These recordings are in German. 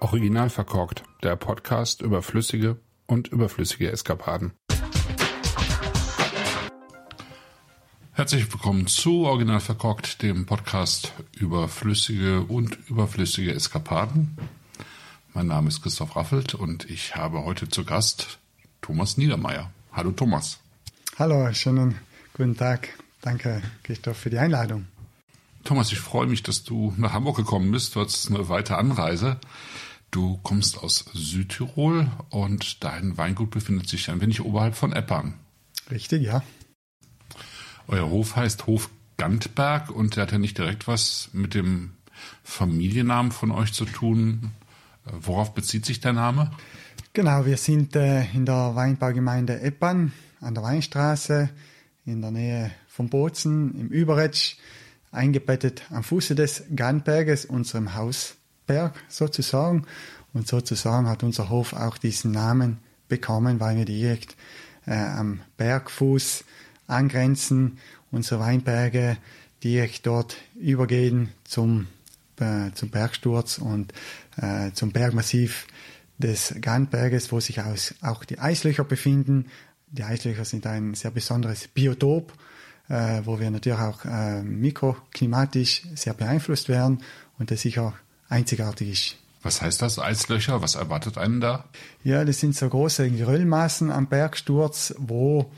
Original verkorkt, der Podcast über flüssige und überflüssige Eskapaden. Herzlich willkommen zu Original verkorkt, dem Podcast über flüssige und überflüssige Eskapaden. Mein Name ist Christoph Raffelt und ich habe heute zu Gast Thomas Niedermeyer. Hallo Thomas. Hallo, schönen guten Tag. Danke Christoph für die Einladung. Thomas, ich freue mich, dass du nach Hamburg gekommen bist. Du hattest eine weite Anreise. Du kommst aus Südtirol und dein Weingut befindet sich ein wenig oberhalb von Eppern. Richtig, ja. Euer Hof heißt Hof Gantberg und der hat ja nicht direkt was mit dem Familiennamen von euch zu tun. Worauf bezieht sich der Name? Genau, wir sind in der Weinbaugemeinde Eppern an der Weinstraße in der Nähe von Bozen im Überetsch, eingebettet am Fuße des Gantberges, unserem Hausberg sozusagen. Und sozusagen hat unser Hof auch diesen Namen bekommen, weil wir direkt am Bergfuß angrenzen, unsere Weinberge direkt dort übergehen zum Bergsturz und zum Bergmassiv des Gantberges, wo sich auch die Eislöcher befinden. Die Eislöcher sind ein sehr besonderes Biotop, wo wir natürlich auch mikroklimatisch sehr beeinflusst werden und das sicher einzigartig ist. Was heißt das, Eislöcher? Was erwartet einen da? Ja, das sind so große Geröllmassen am Bergsturz, wo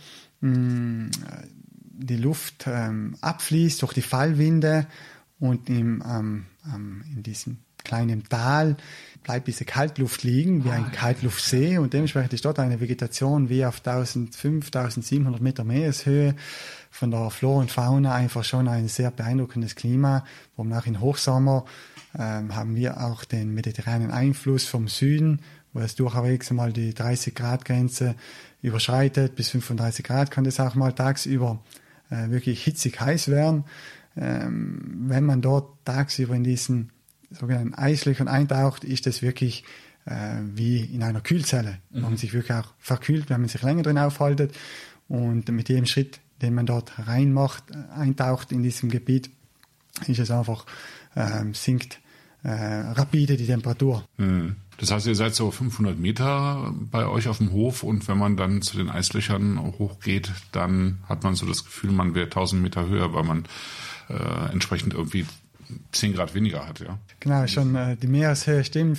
die Luft abfließt durch die Fallwinde und in diesem kleinen Tal bleibt diese Kaltluft liegen, wie ein Kaltluftsee, und dementsprechend ist dort eine Vegetation wie auf 1500-1700 Meter Meereshöhe. Von der Flora und Fauna einfach schon ein sehr beeindruckendes Klima, wo man auch in Hochsommer haben wir auch den mediterranen Einfluss vom Süden, wo es durchwegs einmal die 30-Grad-Grenze überschreitet. Bis 35 Grad kann das auch mal tagsüber wirklich hitzig heiß werden. Wenn man dort tagsüber in diesen sogenannten Eislöchern eintaucht, ist das wirklich wie in einer Kühlzelle, wo man sich wirklich auch verkühlt, wenn man sich länger drin aufhaltet. Und mit jedem Schritt, den man dort eintaucht in diesem Gebiet, ist es einfach, sinkt rapide die Temperatur. Das heißt, ihr seid so 500 Meter bei euch auf dem Hof und wenn man dann zu den Eislöchern hochgeht, dann hat man so das Gefühl, man wäre 1000 Meter höher, weil man entsprechend irgendwie 10 Grad weniger hat, ja. Genau, schon die Meereshöhe stimmt,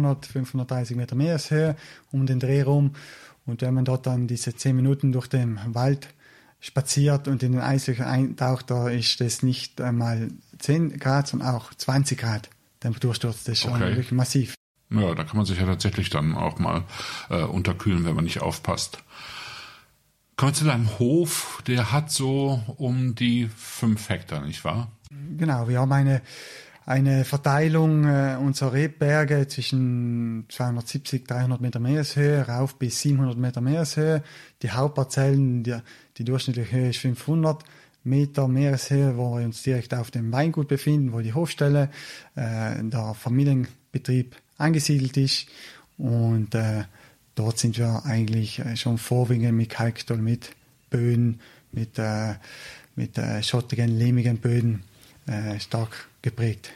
530 Meter Meereshöhe um den Dreh rum. Und wenn man dort dann diese 10 Minuten durch den Wald spaziert und in den Eislöcher eintaucht, da ist das nicht einmal 10 Grad, sondern auch 20 Grad Temperatursturz. Das ist schon wirklich massiv. Ja, da kann man sich ja tatsächlich dann auch mal unterkühlen, wenn man nicht aufpasst. Kommen wir zu deinem Hof, der hat so um die 5 Hektar, nicht wahr? Genau, wir haben eine Verteilung unserer Rebberge zwischen 270, 300 Meter Meereshöhe rauf bis 700 Meter Meereshöhe. Die Hauptparzellen, die durchschnittliche Höhe ist 500 Meter Meereshöhe, wo wir uns direkt auf dem Weingut befinden, wo die Hofstelle, der Familienbetrieb angesiedelt ist. Und dort sind wir eigentlich schon vorwiegend mit Kalkdolomit-Böden, mit schottigen, lehmigen Böden stark geprägt.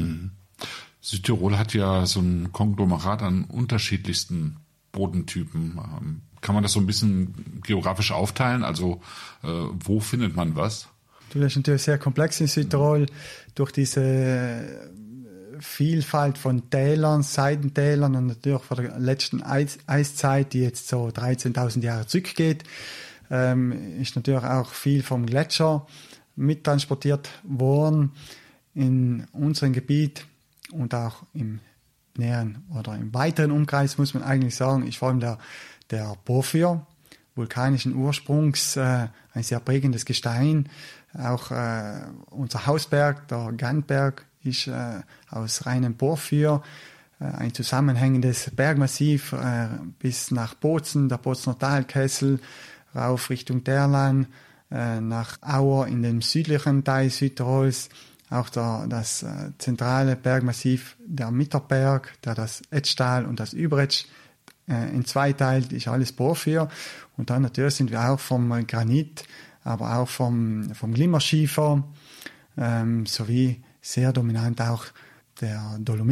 Südtirol hat ja so ein Konglomerat an unterschiedlichsten Bodentypen. Kann man das so ein bisschen geografisch aufteilen? Also wo findet man was? Das ist natürlich sehr komplex in Südtirol durch diese Vielfalt von Tälern, Seitentälern und natürlich von der letzten Eiszeit, die jetzt so 13.000 Jahre zurückgeht, ist natürlich auch viel vom Gletscher mittransportiert worden. In unserem Gebiet und auch im näheren oder im weiteren Umkreis, muss man eigentlich sagen, ist vor allem der Porphyr, vulkanischen Ursprungs, ein sehr prägendes Gestein. Auch unser Hausberg, der Gantberg, ist aus reinem Porphyr, ein zusammenhängendes Bergmassiv bis nach Bozen, der Bozener Talkessel, rauf Richtung Derlan, nach Auer in dem südlichen Teil Südtirols, auch das zentrale Bergmassiv, der Mitterberg, der das Etschtal und das Überetsch in zwei teilt, ist alles Porphyr. Und dann natürlich sind wir auch vom Granit, aber auch vom Glimmerschiefer, sowie sehr dominant auch der Dolomit,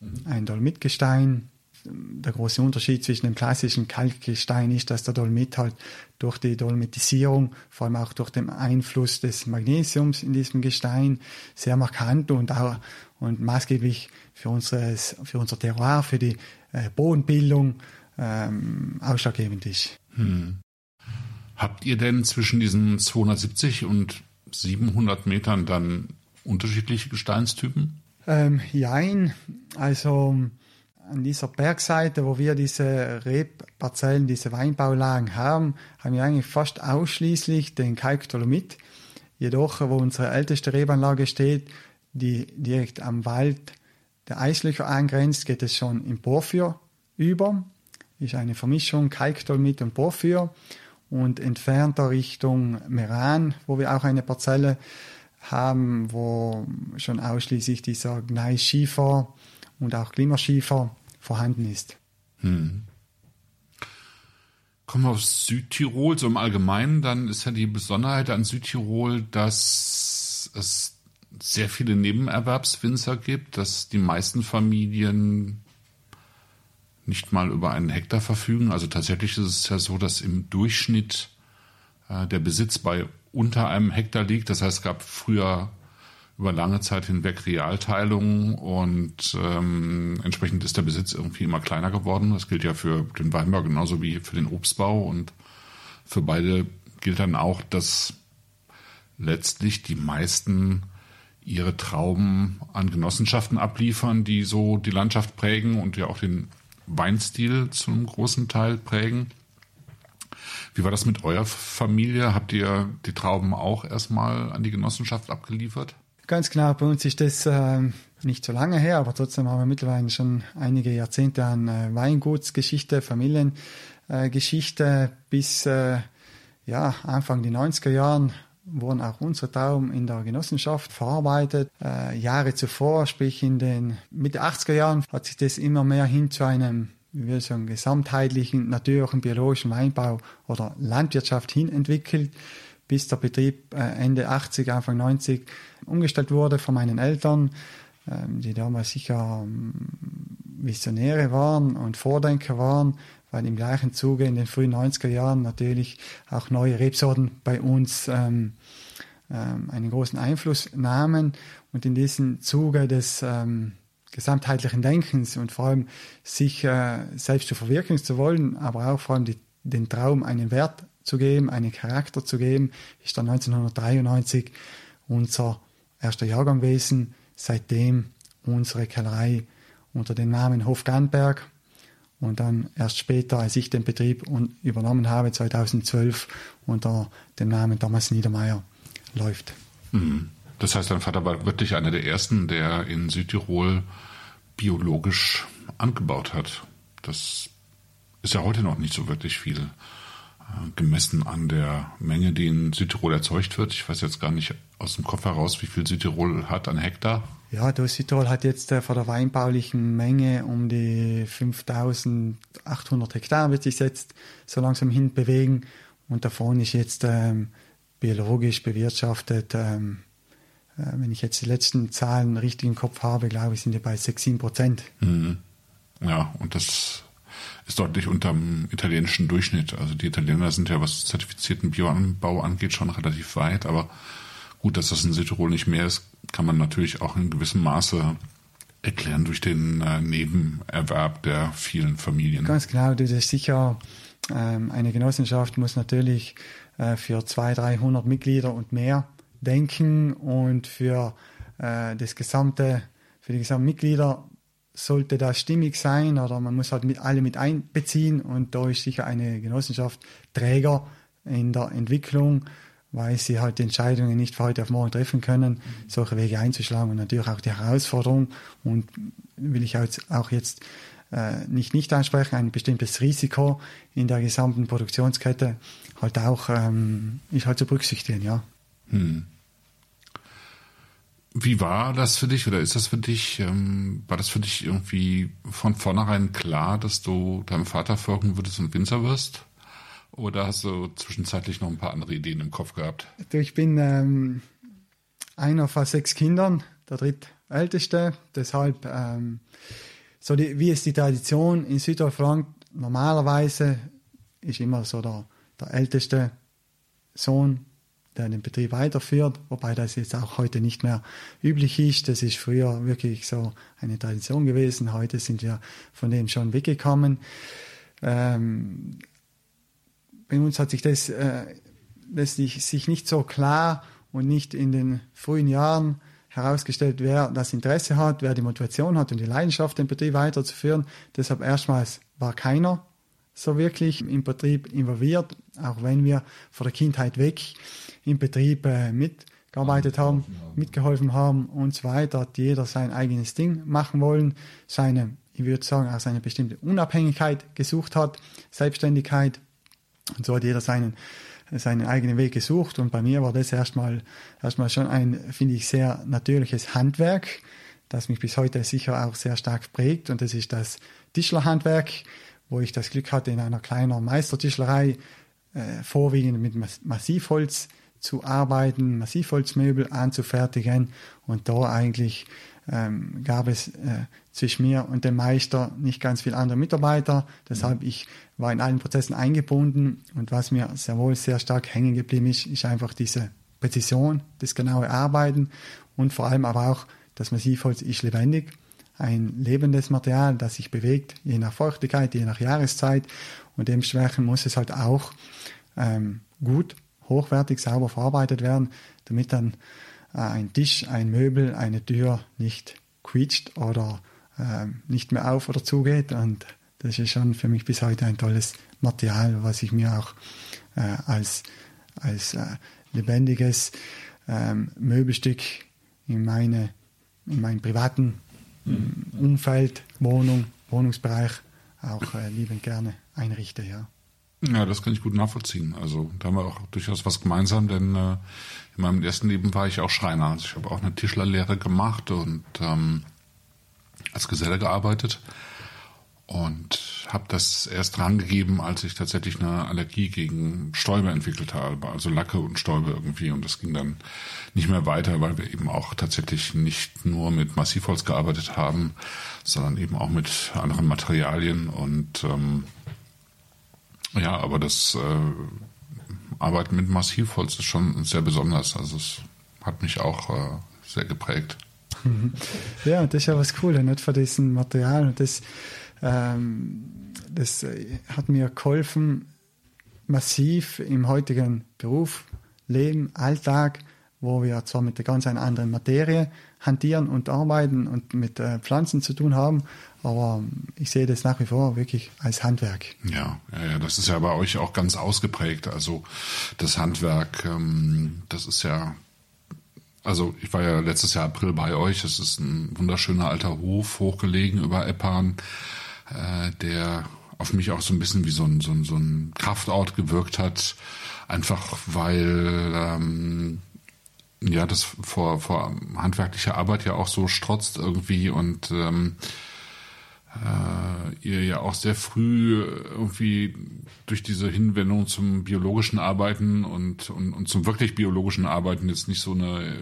ein Dolomitgestein. Der große Unterschied zwischen dem klassischen Kalkgestein ist, dass der Dolomit halt durch die Dolomitisierung, vor allem auch durch den Einfluss des Magnesiums in diesem Gestein, sehr markant und maßgeblich für unser Terroir, für die Bodenbildung ausschlaggebend ist. Habt ihr denn zwischen diesen 270 und 700 Metern dann unterschiedliche Gesteinstypen? Jein, also an dieser Bergseite, wo wir diese Rebparzellen, diese Weinbaulagen haben wir eigentlich fast ausschließlich den Kalkdolomit. Jedoch, wo unsere älteste Rebanlage steht, die direkt am Wald der Eislöcher angrenzt, geht es schon in Porphyr über. Ist eine Vermischung Kalkdolomit und Porphyr. Und entfernter Richtung Meran, wo wir auch eine Parzelle haben, wo schon ausschließlich dieser Gneisschiefer und auch Glimmerschiefer vorhanden ist. Kommen wir auf Südtirol, so im Allgemeinen, dann ist ja die Besonderheit an Südtirol, dass es sehr viele Nebenerwerbswinzer gibt, dass die meisten Familien nicht mal über einen Hektar verfügen. Also tatsächlich ist es ja so, dass im Durchschnitt der Besitz bei unter einem Hektar liegt. Das heißt, es gab früher über lange Zeit hinweg Realteilungen und entsprechend ist der Besitz irgendwie immer kleiner geworden. Das gilt ja für den Weinbau genauso wie für den Obstbau und für beide gilt dann auch, dass letztlich die meisten ihre Trauben an Genossenschaften abliefern, die so die Landschaft prägen und ja auch den Weinstil zu einem großen Teil prägen. Wie war das mit eurer Familie? Habt ihr die Trauben auch erstmal an die Genossenschaft abgeliefert? Ganz genau, bei uns ist das nicht so lange her, aber trotzdem haben wir mittlerweile schon einige Jahrzehnte an Weingutsgeschichte, Familiengeschichte. Bis Anfang der 90er Jahren wurden auch unsere Trauben in der Genossenschaft verarbeitet. Jahre zuvor, sprich in den Mitte 80er Jahren, hat sich das immer mehr hin zu einem, wie wir sagen, gesamtheitlichen, natürlichen, biologischen Weinbau oder Landwirtschaft hin entwickelt, bis der Betrieb Ende 80, Anfang 90 umgestellt wurde von meinen Eltern, die damals sicher Visionäre waren und Vordenker waren, weil im gleichen Zuge in den frühen 90er Jahren natürlich auch neue Rebsorten bei uns einen großen Einfluss nahmen und in diesem Zuge des gesamtheitlichen Denkens und vor allem sich selbst zu verwirklichen zu wollen, aber auch vor allem den Traum einen Wert zu geben, einen Charakter zu geben, ist dann 1993 unser erster Jahrgang gewesen, seitdem unsere Kellerei unter dem Namen Hof Gernberg und dann erst später, als ich den Betrieb übernommen habe, 2012, unter dem Namen Thomas Niedermeyer läuft. Das heißt, dein Vater war wirklich einer der ersten, der in Südtirol biologisch angebaut hat. Das ist ja heute noch nicht so wirklich viel, gemessen an der Menge, die in Südtirol erzeugt wird. Ich weiß jetzt gar nicht aus dem Kopf heraus, wie viel Südtirol hat an Hektar. Ja, Südtirol hat jetzt von der weinbaulichen Menge um die 5.800 Hektar, wird sich jetzt so langsam hin bewegen. Und davon ist jetzt biologisch bewirtschaftet, wenn ich jetzt die letzten Zahlen richtig im Kopf habe, glaube ich, sind wir bei 6-7%. Ja, und das ist deutlich unterm italienischen Durchschnitt. Also die Italiener sind ja, was zertifizierten Bioanbau angeht, schon relativ weit. Aber gut, dass das in Südtirol nicht mehr ist, kann man natürlich auch in gewissem Maße erklären durch den Nebenerwerb der vielen Familien. Ganz genau, das ist sicher, eine Genossenschaft muss natürlich für 200-300 Mitglieder und mehr denken und für die gesamten Mitglieder sollte das stimmig sein oder man muss halt alle mit einbeziehen und da ist sicher eine Genossenschaft Träger in der Entwicklung, weil sie halt die Entscheidungen nicht von heute auf morgen treffen können, solche Wege einzuschlagen und natürlich auch die Herausforderung und will ich auch jetzt nicht ansprechen, ein bestimmtes Risiko in der gesamten Produktionskette halt auch ist halt zu berücksichtigen, ja. Wie war das für dich oder ist das für dich, war das für dich irgendwie von vornherein klar, dass du deinem Vater folgen würdest und Winzer wirst? Oder hast du zwischenzeitlich noch ein paar andere Ideen im Kopf gehabt? Ich bin einer von 6 Kindern, der drittälteste, deshalb wie es die Tradition in Südtirol verlangt, normalerweise ist immer so der älteste Sohn, der den Betrieb weiterführt, wobei das jetzt auch heute nicht mehr üblich ist. Das ist früher wirklich so eine Tradition gewesen. Heute sind wir von dem schon weggekommen. Bei uns hat sich das sich nicht so klar und nicht in den frühen Jahren herausgestellt, wer das Interesse hat, wer die Motivation hat und die Leidenschaft, den Betrieb weiterzuführen. Deshalb erstmals war keiner so wirklich im Betrieb involviert, auch wenn wir von der Kindheit weg im Betrieb mitgearbeitet haben, mitgeholfen haben und so weiter, hat jeder sein eigenes Ding machen wollen, ich würde sagen, auch seine bestimmte Unabhängigkeit gesucht hat, Selbstständigkeit, und so hat jeder seinen eigenen Weg gesucht, und bei mir war das erstmal schon ein, finde ich, sehr natürliches Handwerk, das mich bis heute sicher auch sehr stark prägt, und das ist das Tischlerhandwerk, wo ich das Glück hatte, in einer kleinen Meistertischlerei vorwiegend mit Massivholz zu arbeiten, Massivholzmöbel anzufertigen, und da eigentlich gab es zwischen mir und dem Meister nicht ganz viele andere Mitarbeiter, deshalb ich war in allen Prozessen eingebunden, und was mir sehr wohl sehr stark hängen geblieben ist einfach diese Präzision, das genaue Arbeiten, und vor allem aber auch, das Massivholz ist lebendig, ein lebendes Material, das sich bewegt, je nach Feuchtigkeit, je nach Jahreszeit, und dementsprechend muss es halt auch gut, hochwertig, sauber verarbeitet werden, damit dann ein Tisch, ein Möbel, eine Tür nicht quietscht oder nicht mehr auf oder zugeht, und das ist schon für mich bis heute ein tolles Material, was ich mir auch als lebendiges Möbelstück in meinem privaten Umfeld, Wohnungsbereich auch liebend gerne einrichte, ja. Ja, das kann ich gut nachvollziehen. Also da haben wir auch durchaus was gemeinsam, denn in meinem ersten Leben war ich auch Schreiner. Also ich habe auch eine Tischlerlehre gemacht und als Geselle gearbeitet und habe das erst rangegeben, als ich tatsächlich eine Allergie gegen Stäube entwickelt habe, also Lacke und Stäube irgendwie, und das ging dann nicht mehr weiter, weil wir eben auch tatsächlich nicht nur mit Massivholz gearbeitet haben, sondern eben auch mit anderen Materialien, und ja, aber das Arbeiten mit Massivholz ist schon sehr besonders. Also es hat mich auch sehr geprägt. Ja, das ist ja was Cooles, nicht, von diesem Material. Und das hat mir geholfen, massiv im heutigen Beruf, Leben, Alltag, wo wir zwar mit einer ganz anderen Materie hantieren und arbeiten und mit Pflanzen zu tun haben, aber ich sehe das nach wie vor wirklich als Handwerk. Ja, das ist ja bei euch auch ganz ausgeprägt. Also das Handwerk, das ist ja, also ich war ja letztes Jahr April bei euch. Es ist ein wunderschöner alter Hof, hochgelegen über Eppan, der auf mich auch so ein bisschen wie so ein Kraftort gewirkt hat, einfach weil ja das vor handwerklicher Arbeit ja auch so strotzt irgendwie, und ihr ja auch sehr früh irgendwie durch diese Hinwendung zum biologischen Arbeiten und zum wirklich biologischen Arbeiten jetzt nicht so eine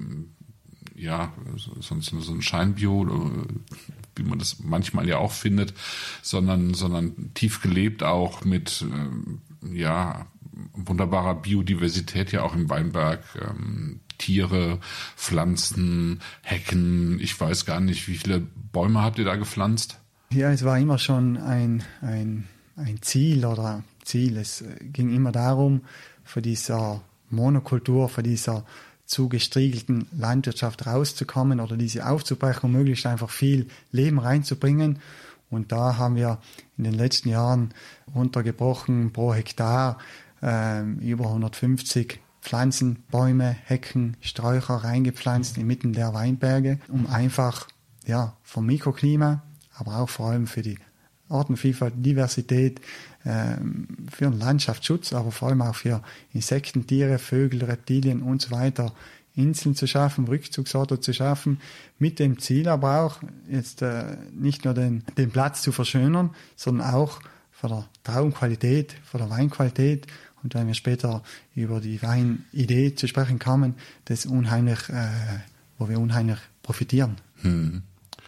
so ein Scheinbio, wie man das manchmal ja auch findet, sondern tief gelebt auch mit wunderbarer Biodiversität ja auch im Weinberg, Tiere, Pflanzen, Hecken, ich weiß gar nicht, wie viele Bäume habt ihr da gepflanzt? Ja, es war immer schon ein Ziel. Es ging immer darum, von dieser Monokultur, von dieser zugestriegelten Landwirtschaft rauszukommen oder diese aufzubrechen und möglichst einfach viel Leben reinzubringen. Und da haben wir in den letzten Jahren runtergebrochen pro Hektar über 150 Pflanzen, Bäume, Hecken, Sträucher reingepflanzt inmitten der Weinberge, um einfach vom Mikroklima, aber auch vor allem für die Artenvielfalt, Diversität, für den Landschaftsschutz, aber vor allem auch für Insekten, Tiere, Vögel, Reptilien und so weiter Inseln zu schaffen, Rückzugsorte zu schaffen, mit dem Ziel aber auch jetzt nicht nur den Platz zu verschönern, sondern auch von der Traubenqualität, von der Weinqualität, und wenn wir später über die Weinidee zu sprechen kommen, wo wir unheimlich profitieren.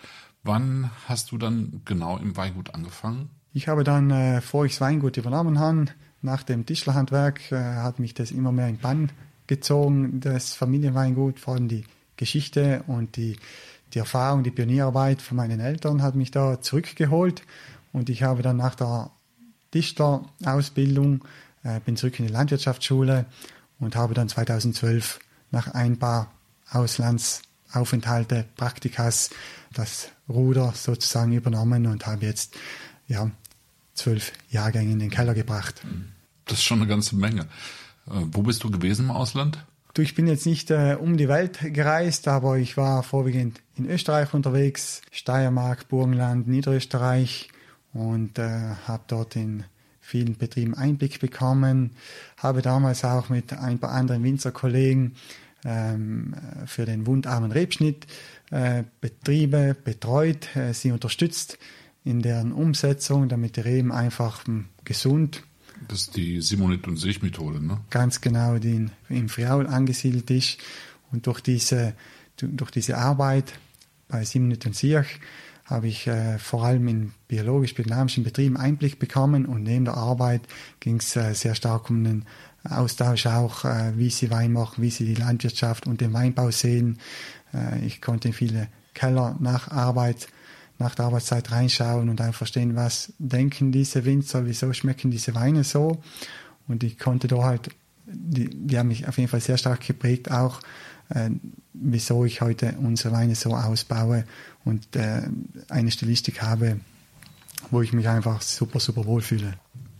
Wann hast du dann genau im Weingut angefangen? Ich habe dann, bevor ich das Weingut übernommen habe, nach dem Tischlerhandwerk, hat mich das immer mehr in Bann gezogen, das Familienweingut, vor allem die Geschichte und die Erfahrung, die Pionierarbeit von meinen Eltern hat mich da zurückgeholt. Und ich habe dann nach der Tischlerausbildung, bin zurück in die Landwirtschaftsschule und habe dann 2012 nach ein paar Auslandsaufenthalte, Praktikas, das Ruder sozusagen übernommen und habe jetzt 12 Jahrgänge in den Keller gebracht. Das ist schon eine ganze Menge. Wo bist du gewesen im Ausland? Ich bin jetzt nicht um die Welt gereist, aber ich war vorwiegend in Österreich unterwegs, Steiermark, Burgenland, Niederösterreich und habe dort in vielen Betrieben Einblick bekommen. Habe damals auch mit ein paar anderen Winzerkollegen für den wundarmen Rebschnitt Betriebe betreut, sie unterstützt in deren Umsetzung, damit die Reben einfach gesund. Das ist die Simonit- und Sich-Methode, ne? Ganz genau, die im Friaul angesiedelt ist. Und durch diese Arbeit bei Simonit und Sich habe ich vor allem in biologisch-biodynamischen Betrieben Einblick bekommen und neben der Arbeit ging es sehr stark um den Austausch auch, wie sie Wein machen, wie sie die Landwirtschaft und den Weinbau sehen. Ich konnte in viele Keller nach der Arbeitszeit reinschauen und einfach verstehen, was denken diese Winzer, wieso schmecken diese Weine so. Und ich konnte da halt, die haben mich auf jeden Fall sehr stark geprägt, auch wieso ich heute unsere Weine so ausbaue und eine Stilistik habe, wo ich mich einfach super, super wohlfühle.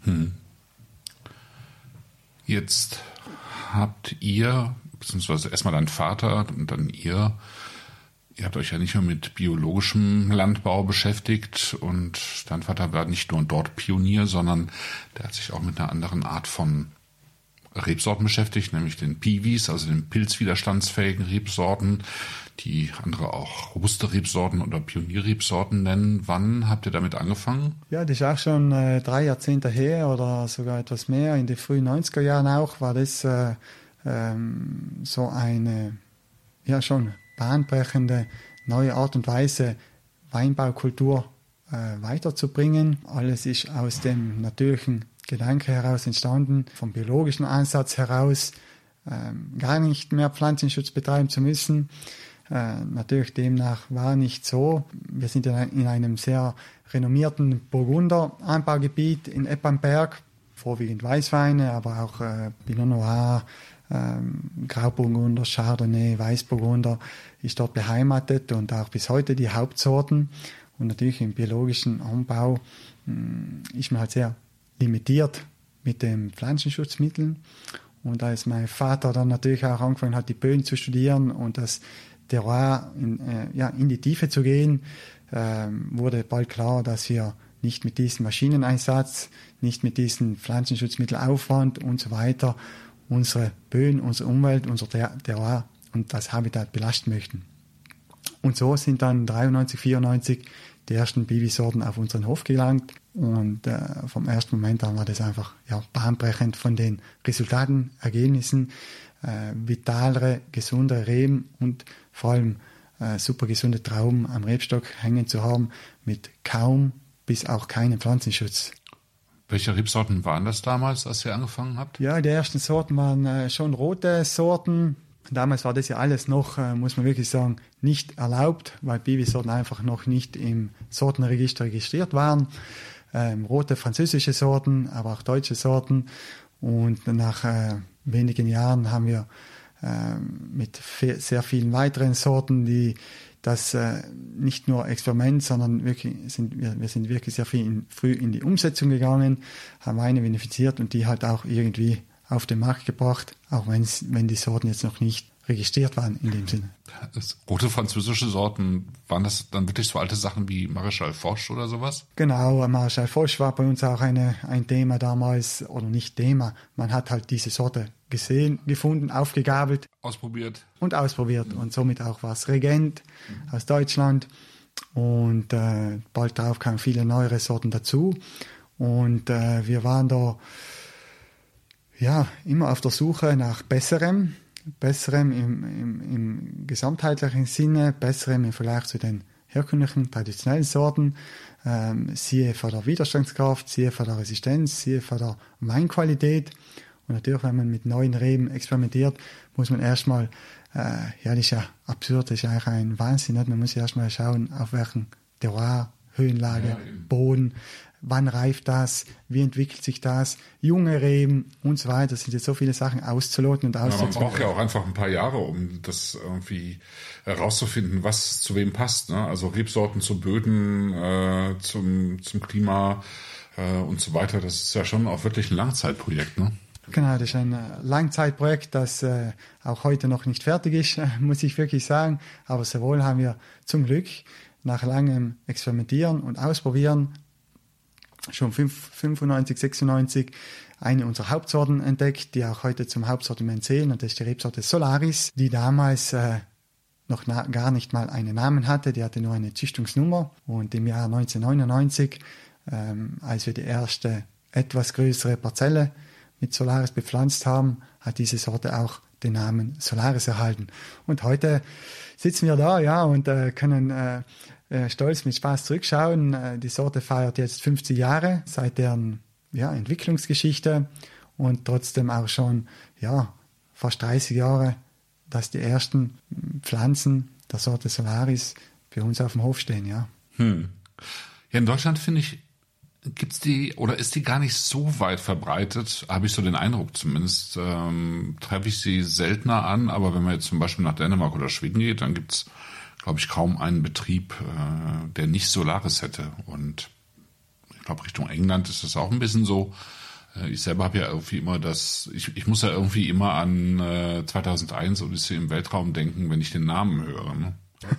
Jetzt habt ihr, beziehungsweise erstmal dein Vater und dann ihr habt euch ja nicht nur mit biologischem Landbau beschäftigt und dein Vater war nicht nur dort Pionier, sondern der hat sich auch mit einer anderen Art von Rebsorten beschäftigt, nämlich den Piwis, also den pilzwiderstandsfähigen Rebsorten, die andere auch robuste Rebsorten oder Pionierrebsorten nennen. Wann habt ihr damit angefangen? Ja, das ist auch schon 3 Jahrzehnte her oder sogar etwas mehr. In den frühen 90er Jahren auch war das so eine, schon bahnbrechende neue Art und Weise, Weinbaukultur weiterzubringen. Alles ist aus dem natürlichen Gedanke heraus entstanden, vom biologischen Ansatz heraus, gar nicht mehr Pflanzenschutz betreiben zu müssen. Natürlich demnach war nicht so. Wir sind in einem sehr renommierten Burgunder-Anbaugebiet in Eppernberg, vorwiegend Weißweine, aber auch Pinot Noir, Grauburgunder, Chardonnay, Weißburgunder ist dort beheimatet und auch bis heute die Hauptsorten. Und natürlich im biologischen Anbau ist man halt sehr limitiert mit den Pflanzenschutzmitteln. Und als mein Vater dann natürlich auch angefangen hat, die Böden zu studieren und das Terroir in die Tiefe zu gehen, wurde bald klar, dass wir nicht mit diesem Maschineneinsatz, nicht mit diesem Pflanzenschutzmittelaufwand und so weiter unsere Böden, unsere Umwelt, unser Terroir und das Habitat belasten möchten. Und so sind dann 93, 94 die ersten Piwi-Sorten auf unseren Hof gelangt und vom ersten Moment an war das einfach bahnbrechend von den Resultaten, Ergebnissen, vitalere, gesundere Reben und vor allem super gesunde Trauben am Rebstock hängen zu haben mit kaum bis auch keinem Pflanzenschutz. Welche Rebsorten waren das damals, als ihr angefangen habt? Ja, die ersten Sorten waren schon rote Sorten. Damals war das ja alles noch, muss man wirklich sagen, nicht erlaubt, weil Piwi-Sorten einfach noch nicht im Sortenregister registriert waren. Rote französische Sorten, aber auch deutsche Sorten. Und nach wenigen Jahren haben wir mit sehr vielen weiteren Sorten, die das nicht nur Experiment, sondern wir sind wirklich sehr früh in die Umsetzung gegangen, haben Weine vinifiziert und die halt auch irgendwie auf den Markt gebracht, auch wenn die Sorten jetzt noch nicht registriert waren in dem Sinne. Rote französische Sorten, waren das dann wirklich so alte Sachen wie Maréchal Foch oder sowas? Genau, Maréchal Foch war bei uns auch ein Thema damals, oder nicht Thema, man hat halt diese Sorte gesehen, gefunden, aufgegabelt. Ausprobiert. Und somit auch was Regent aus Deutschland und bald darauf kamen viele neuere Sorten dazu und wir waren da immer auf der Suche nach Besserem im gesamtheitlichen Sinne, Besserem im Vergleich zu den herkömmlichen, traditionellen Sorten, siehe von der Widerstandskraft, siehe von der Resistenz, siehe von der Weinqualität. Und natürlich, wenn man mit neuen Reben experimentiert, muss man erstmal, das ist ja absurd, das ist eigentlich ein Wahnsinn, nicht? Man muss erstmal schauen, auf welchen Terroir, Höhenlage, Boden, wann reift das, wie entwickelt sich das, junge Reben und so weiter. Das sind jetzt so viele Sachen auszuloten und auszuprobieren. Man braucht ja auch einfach ein paar Jahre, um das irgendwie herauszufinden, was zu wem passt. Ne? Also Rebsorten zu Böden, zum Klima und so weiter. Das ist ja schon auch wirklich ein Langzeitprojekt, ne? Genau, das ist ein Langzeitprojekt, das auch heute noch nicht fertig ist, muss ich wirklich sagen. Aber sehr wohl haben wir zum Glück nach langem Experimentieren und Ausprobieren schon 95, 96 eine unserer Hauptsorten entdeckt, die auch heute zum Hauptsortiment zählen. Und das ist die Rebsorte Solaris, die damals noch gar nicht mal einen Namen hatte. Die hatte nur eine Züchtungsnummer. Und im Jahr 1999, als wir die erste etwas größere Parzelle mit Solaris bepflanzt haben, hat diese Sorte auch den Namen Solaris erhalten. Und heute sitzen wir da, ja, und können stolz mit Spaß zurückschauen. Die Sorte feiert jetzt 50 Jahre seit deren Entwicklungsgeschichte und trotzdem auch schon fast 30 Jahre, dass die ersten Pflanzen der Sorte Solaris bei uns auf dem Hof stehen, ja. Ja, in Deutschland finde ich, gibt's die oder ist die gar nicht so weit verbreitet, habe ich so den Eindruck zumindest. Treffe ich sie seltener an, aber wenn man jetzt zum Beispiel nach Dänemark oder Schweden geht, dann gibt's, glaube ich, kaum einen Betrieb, der nicht Solaris hätte. Und ich glaube, Richtung England ist das auch ein bisschen so. Ich selber habe ja irgendwie immer ich muss ja irgendwie immer an 2001 Odyssee im Weltraum denken, wenn ich den Namen höre. Ne?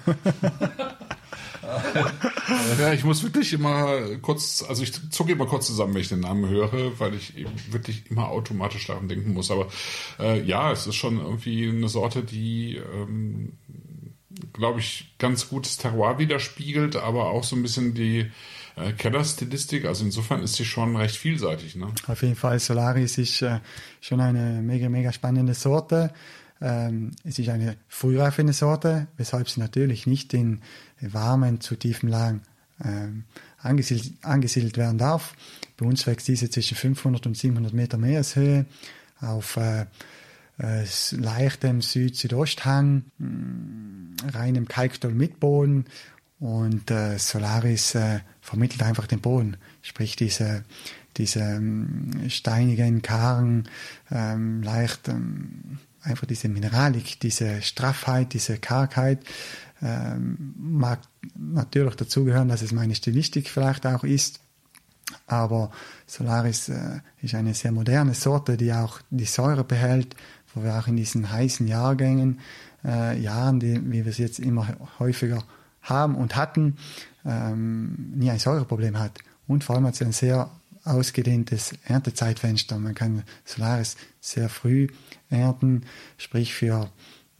Ja, ich muss wirklich immer ich zucke immer kurz zusammen, wenn ich den Namen höre, weil ich eben wirklich immer automatisch daran denken muss. Aber es ist schon irgendwie eine Sorte, die, glaube ich, ganz gutes Terroir widerspiegelt, aber auch so ein bisschen die Kellerstilistik. Also insofern ist sie schon recht vielseitig. Ne? Auf jeden Fall, Solaris ist schon eine mega, mega spannende Sorte. Es ist eine frühreifende Sorte, weshalb sie natürlich nicht in warmen, zu tiefen Lagen angesiedelt werden darf. Bei uns wächst diese zwischen 500 und 700 Meter Meereshöhe auf leichtem Südosthang, reinem Kalkstol mit Boden, und Solaris vermittelt einfach den Boden, sprich diese steinigen, kargen, leicht einfach diese Mineralik, diese Straffheit, diese Kargheit, mag natürlich dazugehören, dass es meine Stilistik vielleicht auch ist, aber Solaris ist eine sehr moderne Sorte, die auch die Säure behält, wo wir auch in diesen heißen Jahren, wie wir es jetzt immer häufiger haben und hatten, nie ein Säureproblem hat. Und vor allem hat sie ein sehr ausgedehntes Erntezeitfenster. Man kann Solaris sehr früh ernten, sprich für,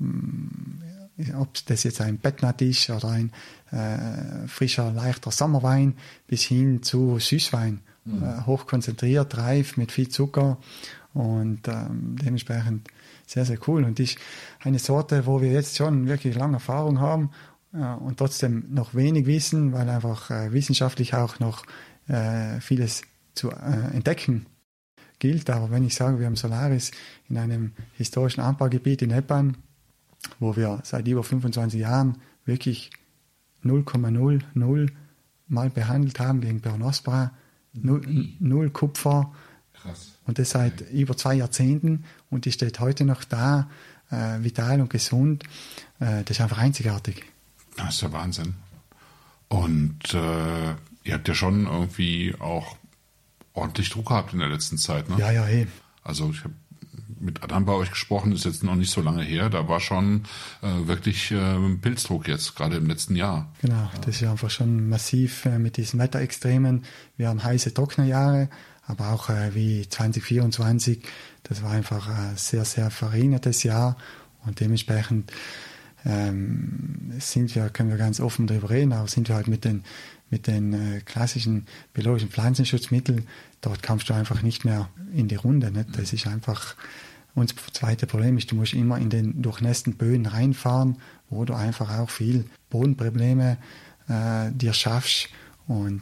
ob das jetzt ein Bettnat ist oder ein frischer, leichter Sommerwein, bis hin zu Süßwein. Hochkonzentriert, reif, mit viel Zucker und dementsprechend sehr, sehr cool. Und ist eine Sorte, wo wir jetzt schon wirklich lange Erfahrung haben und trotzdem noch wenig wissen, weil einfach wissenschaftlich auch noch vieles zu entdecken gilt. Aber wenn ich sage, wir haben Solaris in einem historischen Anbaugebiet in Eppan, wo wir seit über 25 Jahren wirklich 0,00 mal behandelt haben gegen Peronospora, null Kupfer. Krass. Und das seit über 2 Jahrzehnten, und die steht heute noch da, vital und gesund. Das ist einfach einzigartig. Das ist der Wahnsinn. Und ihr habt ja schon irgendwie auch ordentlich Druck gehabt in der letzten Zeit, ne? Ja, Also ich habe mit Adam bei euch gesprochen, ist jetzt noch nicht so lange her. Da war schon wirklich Pilzdruck jetzt, gerade im letzten Jahr. Genau, das ist einfach schon massiv mit diesen Wetterextremen. Wir haben heiße, trockene Jahre, aber auch wie 2024, das war einfach ein sehr, sehr verregnetes Jahr, und dementsprechend können wir ganz offen darüber reden, aber sind wir halt mit den klassischen biologischen Pflanzenschutzmitteln, dort kommst du einfach nicht mehr in die Runde. Nicht? Das ist einfach, und das zweite Problem ist, du musst immer in den durchnässten Böden reinfahren, wo du einfach auch viel Bodenprobleme dir schaffst. Und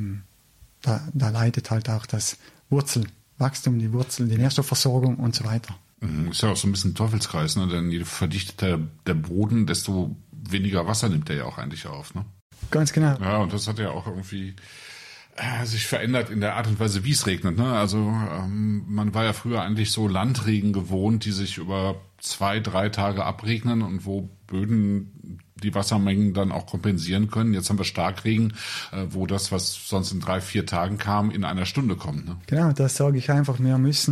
da leidet halt auch das Wurzelwachstum, die Nährstoffversorgung und so weiter. Ist ja auch so ein bisschen ein Teufelskreis, ne? Denn je verdichteter der Boden, desto weniger Wasser nimmt er ja auch eigentlich auf. Ne? Ganz genau. Ja, und das hat ja auch irgendwie sich verändert in der Art und Weise, wie es regnet. Ne? Also man war ja früher eigentlich so Landregen gewohnt, die sich über 2-3 Tage abregnen und wo Böden die Wassermengen dann auch kompensieren können. Jetzt haben wir Starkregen, wo das, was sonst in 3-4 Tagen kam, in einer Stunde kommt. Ne? Genau, das sage ich einfach.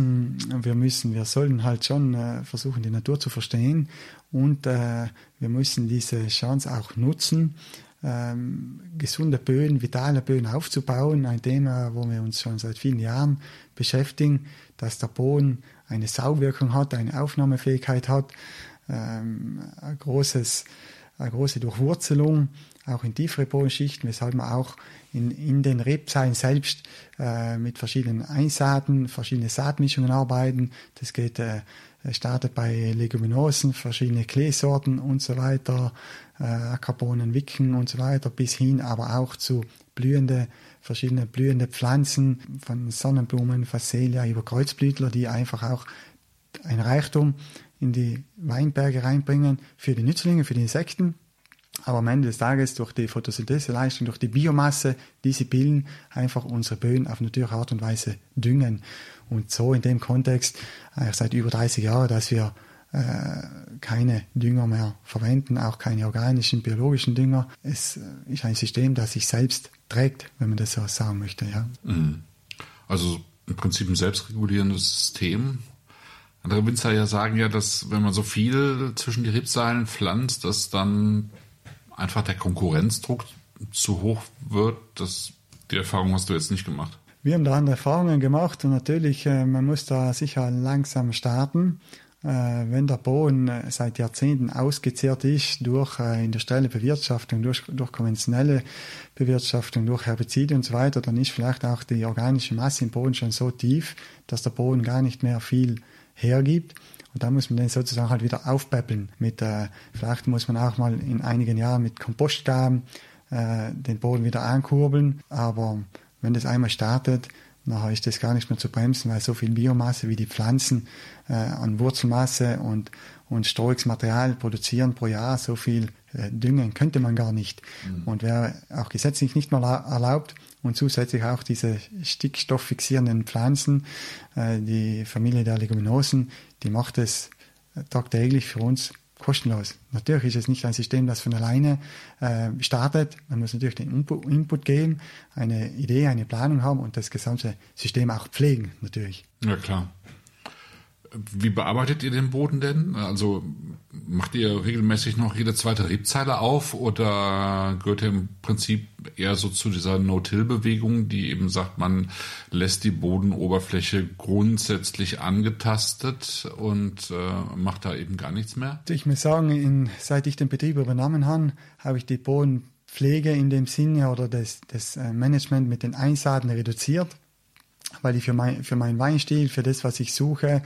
Wir sollen halt schon versuchen, die Natur zu verstehen und wir müssen diese Chance auch nutzen, gesunde Böden, vitale Böden aufzubauen. Ein Thema, wo wir uns schon seit vielen Jahren beschäftigen, dass der Boden eine Saugwirkung hat, eine Aufnahmefähigkeit hat, eine große Durchwurzelung, auch in tiefere Bodenschichten, weshalb man auch in den Rebzeilen selbst mit verschiedenen Einsaaten, verschiedene Saatmischungen arbeiten. Das startet bei Leguminosen, verschiedene Kleesorten und so weiter, Ackerbohnen, Wicken und so weiter, bis hin aber auch zu verschiedene blühende Pflanzen, von Sonnenblumen, Phacelia über Kreuzblütler, die einfach auch ein Reichtum in die Weinberge reinbringen für die Nützlinge, für die Insekten. Aber am Ende des Tages durch die Photosyntheseleistung, durch die Biomasse, die sie bilden, einfach unsere Böden auf natürliche Art und Weise düngen. Und so in dem Kontext, seit über 30 Jahren, dass wir keine Dünger mehr verwenden, auch keine organischen, biologischen Dünger. Es ist ein System, das sich selbst trägt, wenn man das so sagen möchte. Ja. Also im Prinzip ein selbstregulierendes System. Andere Winzer sagen ja, dass wenn man so viel zwischen die Rebseilen pflanzt, dass dann einfach der Konkurrenzdruck zu hoch wird. Die Erfahrung hast du jetzt nicht gemacht. Wir haben da andere Erfahrungen gemacht und natürlich, man muss da sicher langsam starten. Wenn der Boden seit Jahrzehnten ausgezehrt ist durch industrielle Bewirtschaftung, durch konventionelle Bewirtschaftung, durch Herbizide und so weiter, dann ist vielleicht auch die organische Masse im Boden schon so tief, dass der Boden gar nicht mehr viel hergibt. Und da muss man den sozusagen halt wieder aufpäppeln. Vielleicht muss man auch mal in einigen Jahren mit Kompostgaben den Boden wieder ankurbeln. Aber wenn das einmal startet, nachher ist das gar nicht mehr zu bremsen, weil so viel Biomasse wie die Pflanzen an Wurzelmasse und strohiges Material produzieren pro Jahr, so viel düngen könnte man gar nicht. Und wäre auch gesetzlich nicht mal erlaubt. Und zusätzlich auch diese stickstofffixierenden Pflanzen, die Familie der Leguminosen, die macht es tagtäglich für uns kostenlos. Natürlich ist es nicht ein System, das von alleine startet. Man muss natürlich den Input geben, eine Idee, eine Planung haben und das gesamte System auch pflegen, natürlich. Ja, klar. Wie bearbeitet ihr den Boden denn? Also macht ihr regelmäßig noch jede zweite Rebzeile auf oder gehört ihr im Prinzip eher so zu dieser No-Till-Bewegung, die eben sagt, man lässt die Bodenoberfläche grundsätzlich angetastet und macht da eben gar nichts mehr? Ich muss sagen, seit ich den Betrieb übernommen habe ich die Bodenpflege in dem Sinne oder das Management mit den Einsaaten reduziert, weil ich für meinen Weinstil, für das, was ich suche,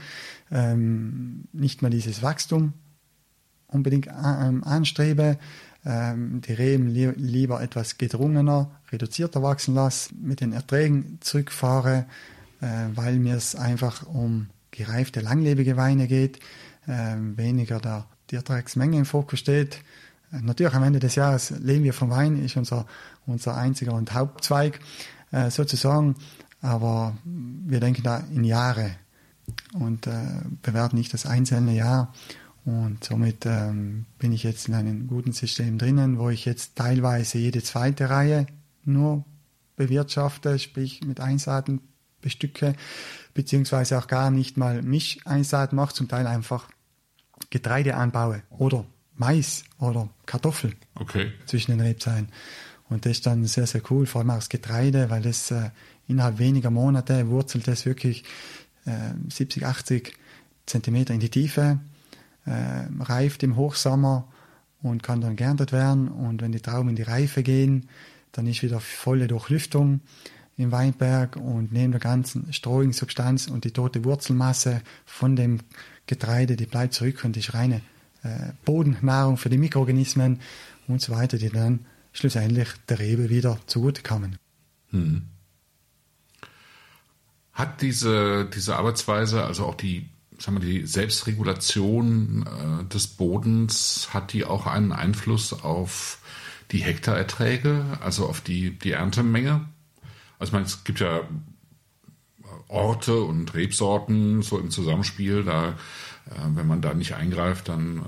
nicht mehr dieses Wachstum unbedingt anstrebe, die Reben lieber etwas gedrungener, reduzierter wachsen lasse, mit den Erträgen zurückfahre, weil mir es einfach um gereifte, langlebige Weine geht, weniger die Ertragsmenge im Fokus steht. Natürlich am Ende des Jahres leben wir vom Wein, ist unser einziger und Hauptzweig sozusagen. Aber wir denken da in Jahre und bewerten nicht das einzelne Jahr. Und somit bin ich jetzt in einem guten System drinnen, wo ich jetzt teilweise jede zweite Reihe nur bewirtschafte, sprich mit Einsaaten bestücke, beziehungsweise auch gar nicht mal Mischeinsaat mache, zum Teil einfach Getreide anbaue oder Mais oder Kartoffel zwischen den Rebzeilen. Und das ist dann sehr, sehr cool, vor allem auch das Getreide, weil das innerhalb weniger Monate wurzelt es wirklich 70, 80 Zentimeter in die Tiefe, reift im Hochsommer und kann dann geerntet werden. Und wenn die Trauben in die Reife gehen, dann ist wieder volle Durchlüftung im Weinberg und neben der ganzen strohigen Substanz und die tote Wurzelmasse von dem Getreide, die bleibt zurück und ist reine Bodennahrung für die Mikroorganismen und so weiter, die dann schlussendlich der Rebe wieder zugutekommen. Hat diese Arbeitsweise, also auch die Selbstregulation des Bodens, hat die auch einen Einfluss auf die Hektarerträge, also auf die Erntemenge? Also ich meine, es gibt ja Orte und Rebsorten so im Zusammenspiel, da wenn man da nicht eingreift, dann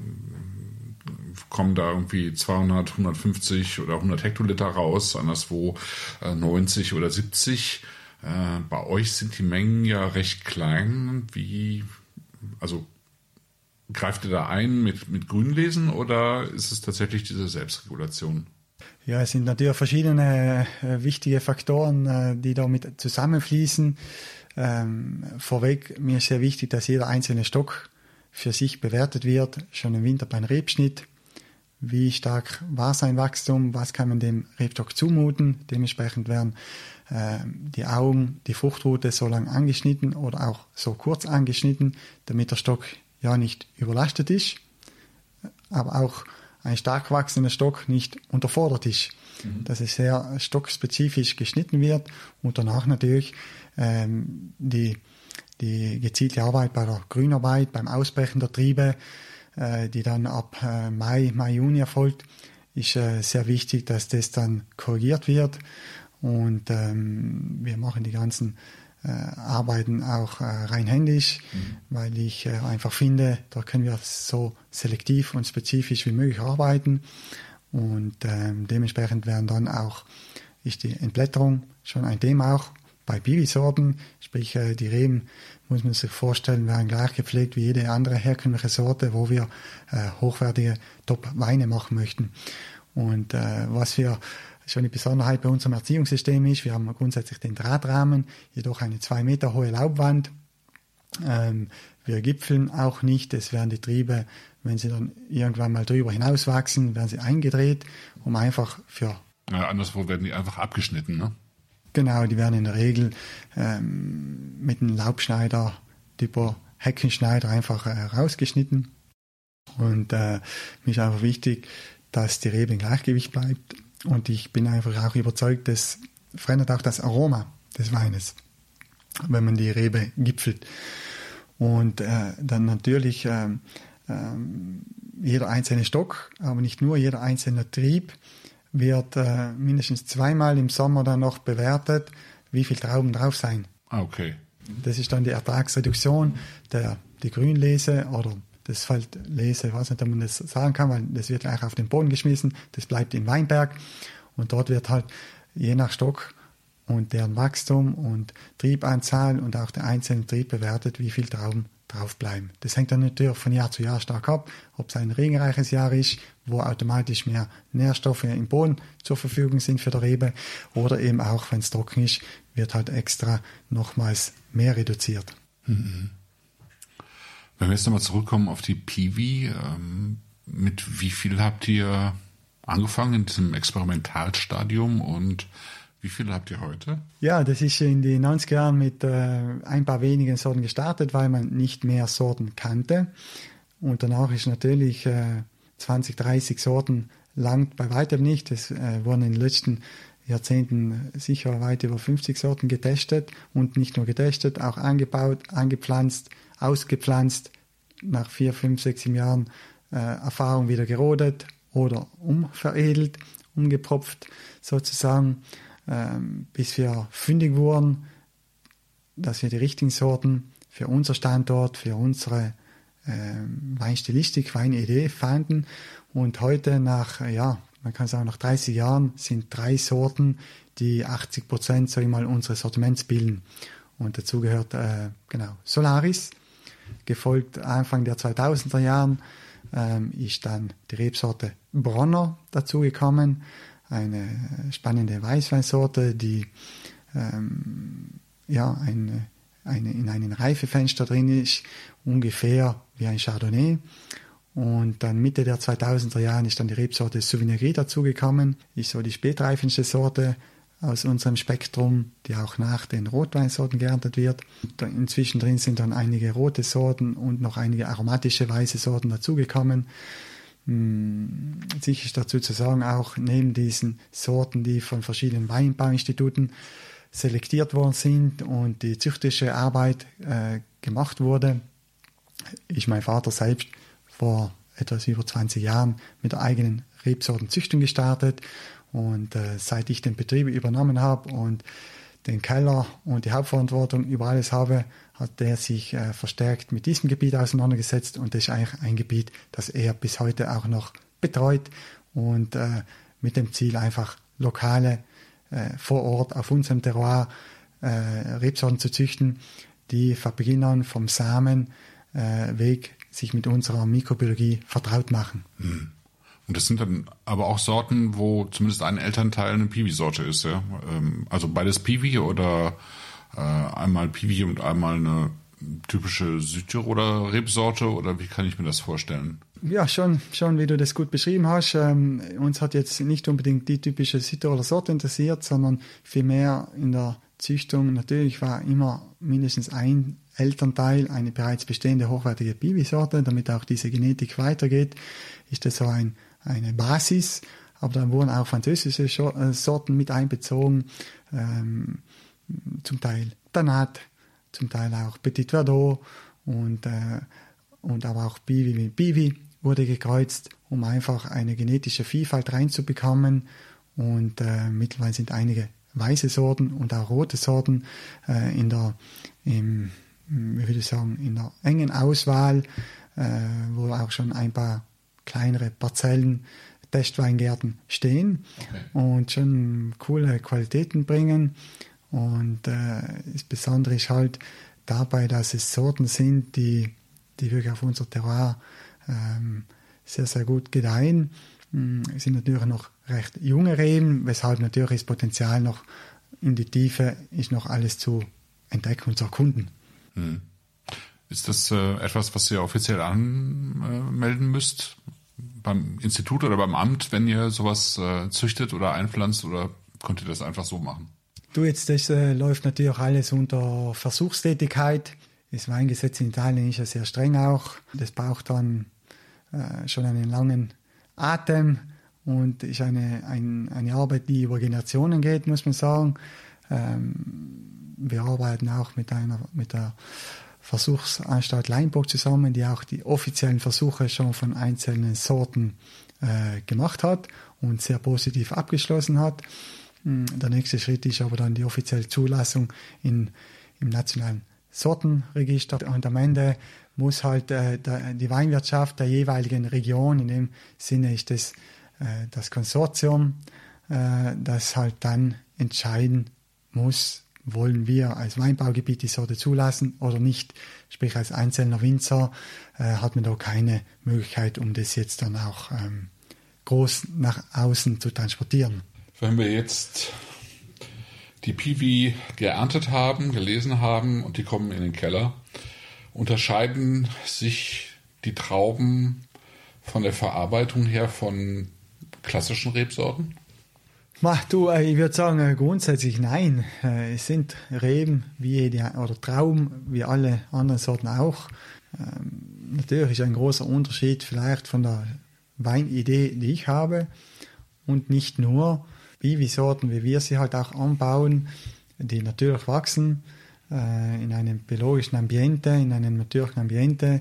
kommen da irgendwie 200, 150 oder 100 Hektoliter raus, anderswo 90 oder 70. Bei euch sind die Mengen ja recht klein. Also greift ihr da ein mit Grünlesen oder ist es tatsächlich diese Selbstregulation? Ja, es sind natürlich verschiedene wichtige Faktoren, die damit zusammenfließen. Vorweg, mir ist sehr wichtig, dass jeder einzelne Stock für sich bewertet wird, schon im Winter beim Rebschnitt. Wie stark war sein Wachstum, was kann man dem Rebstock zumuten? Dementsprechend werden die Augen, die Fruchtrute so lang angeschnitten oder auch so kurz angeschnitten, damit der Stock ja nicht überlastet ist, aber auch ein stark wachsender Stock nicht unterfordert ist. Dass es sehr stockspezifisch geschnitten wird und danach natürlich die gezielte Arbeit bei der Grünarbeit, beim Ausbrechen der Triebe, die dann ab Mai, Juni erfolgt, ist sehr wichtig, dass das dann korrigiert wird. Und wir machen die ganzen Arbeiten auch rein händisch, weil ich einfach finde, da können wir so selektiv und spezifisch wie möglich arbeiten. Und dementsprechend werden dann auch, ist die Entblätterung schon ein Thema auch bei Bibi-Sorten, sprich die Reben, muss man sich vorstellen, werden gleich gepflegt wie jede andere herkömmliche Sorte, wo wir hochwertige Top-Weine machen möchten. Und was wir schon die Besonderheit bei unserem Erziehungssystem ist, wir haben grundsätzlich den Drahtrahmen, jedoch eine 2 Meter hohe Laubwand. Wir gipfeln auch nicht, es werden die Triebe, wenn sie dann irgendwann mal drüber hinauswachsen, werden sie eingedreht, um einfach für... Ja, anderswo werden die einfach abgeschnitten, ne? Genau, die werden in der Regel mit einem Laubschneider, Typo Heckenschneider einfach rausgeschnitten. Und mir ist einfach wichtig, dass die Rebe im Gleichgewicht bleibt. Und ich bin einfach auch überzeugt, das verändert auch das Aroma des Weines, wenn man die Rebe gipfelt. Und dann natürlich jeder einzelne Stock, aber nicht nur jeder einzelne Trieb, wird mindestens 2-mal im Sommer dann noch bewertet, wie viel Trauben drauf sein. Okay. Das ist dann die Ertragsreduktion, die Grünlese oder das Feldlese, ich weiß nicht, ob man das sagen kann, weil das wird gleich auf den Boden geschmissen, das bleibt im Weinberg und dort wird halt je nach Stock und deren Wachstum und Triebanzahl und auch der einzelne Trieb bewertet, wie viel Trauben drauf bleiben. Das hängt dann natürlich von Jahr zu Jahr stark ab, ob es ein regenreiches Jahr ist, wo automatisch mehr Nährstoffe im Boden zur Verfügung sind für die Rebe oder eben auch, wenn es trocken ist, wird halt extra nochmals mehr reduziert. Mhm. Wenn wir jetzt nochmal zurückkommen auf die Piwi, mit wie viel habt ihr angefangen in diesem Experimentalstadium und wie viel habt ihr heute? Ja, das ist in den 90er Jahren mit ein paar wenigen Sorten gestartet, weil man nicht mehr Sorten kannte. Und danach ist natürlich 20, 30 Sorten langt bei weitem nicht. Es wurden in den letzten Jahrzehnten sicher weit über 50 Sorten getestet und nicht nur getestet, auch angebaut, angepflanzt, ausgepflanzt, nach 4, 5, 6, 7 Jahren Erfahrung wieder gerodet oder umveredelt, umgepropft sozusagen, bis wir fündig wurden, dass wir die richtigen Sorten für unser Standort, für unsere Weinstilistik, Weinidee fanden. Und heute nach, man kann sagen, nach 30 Jahren sind 3 Sorten, die 80% sag ich mal, unseres Sortiments bilden. Und dazu gehört Solaris, gefolgt Anfang der 2000er Jahren ist dann die Rebsorte Bronner dazugekommen, eine spannende Weißweinsorte, die in einem Reifefenster drin ist, ungefähr wie ein Chardonnay. Und dann Mitte der 2000er Jahre ist dann die Rebsorte Sauvignon Gris dazugekommen, ist so die spätreifendste Sorte aus unserem Spektrum, die auch nach den Rotweinsorten geerntet wird. Inzwischen drin sind dann einige rote Sorten und noch einige aromatische weiße Sorten dazugekommen. Sicher ist dazu zu sagen, auch neben diesen Sorten, die von verschiedenen Weinbauinstituten selektiert worden sind und die züchterische Arbeit gemacht wurde, ist mein Vater selbst vor etwas über 20 Jahren mit der eigenen Rebsortenzüchtung gestartet. Und seit ich den Betrieb übernommen habe und den Keller und die Hauptverantwortung über alles habe, hat er sich verstärkt mit diesem Gebiet auseinandergesetzt. Und das ist eigentlich ein Gebiet, das er bis heute auch noch betreut und mit dem Ziel einfach lokale vor Ort auf unserem Terroir Rebsorten zu züchten, die von Beginn an vom Samenweg sich mit unserer Mikrobiologie vertraut machen. Und das sind dann aber auch Sorten, wo zumindest ein Elternteil eine Piwi-Sorte ist, ja? Also beides Piwi oder einmal Piwi und einmal eine typische Südtiroler Rebsorte, oder wie kann ich mir das vorstellen? Ja, schon wie du das gut beschrieben hast. Uns hat jetzt nicht unbedingt die typische Südtiroler Sorte interessiert, sondern vielmehr in der Züchtung natürlich war immer mindestens ein Elternteil eine bereits bestehende hochwertige Piwi-Sorte, damit auch diese Genetik weitergeht, ist das so eine Basis. Aber dann wurden auch französische Sorten mit einbezogen, zum Teil Tannat, zum Teil auch Petit Verdot und aber auch Piwi mit Piwi wurde gekreuzt, um einfach eine genetische Vielfalt reinzubekommen. Und mittlerweile sind einige weiße Sorten und auch rote Sorten in der engen Auswahl, wo auch schon ein paar kleinere Parzellen, Testweingärten stehen und schon coole Qualitäten bringen. Und das Besondere ist halt dabei, dass es Sorten sind, die wirklich auf unser Terroir sehr, sehr gut gedeihen. Es sind natürlich noch recht junge Reben, weshalb natürlich das Potenzial noch in die Tiefe ist, noch alles zu entdecken und zu erkunden. Ist das etwas, was ihr offiziell anmelden müsst beim Institut oder beim Amt, wenn ihr sowas züchtet oder einpflanzt, oder könnt ihr das einfach so machen? Das läuft natürlich alles unter Versuchstätigkeit. Das Weingesetz in Italien ist ja sehr streng auch. Das braucht dann schon einen langen Atem und ist eine Arbeit, die über Generationen geht, muss man sagen. Wir arbeiten auch mit der Versuchsanstalt Leinburg zusammen, die auch die offiziellen Versuche schon von einzelnen Sorten gemacht hat und sehr positiv abgeschlossen hat. Der nächste Schritt ist aber dann die offizielle Zulassung im nationalen Sortenregister. Und am Ende muss halt die Weinwirtschaft der jeweiligen Region, in dem Sinne ist das Konsortium, das halt dann entscheiden muss, wollen wir als Weinbaugebiet die Sorte zulassen oder nicht. Sprich, als einzelner Winzer hat man da keine Möglichkeit, um das jetzt dann auch groß nach außen zu transportieren. Wenn wir jetzt die Piwi geerntet haben, gelesen haben und die kommen in den Keller, unterscheiden sich die Trauben von der Verarbeitung her von klassischen Rebsorten? Ich würde sagen, grundsätzlich nein. Es sind Reben oder Trauben wie alle anderen Sorten auch. Natürlich ist ein großer Unterschied vielleicht von der Weinidee, die ich habe, und nicht nur Piwi-Sorten, wie wir sie halt auch anbauen, die natürlich wachsen in einem biologischen Ambiente, in einem natürlichen Ambiente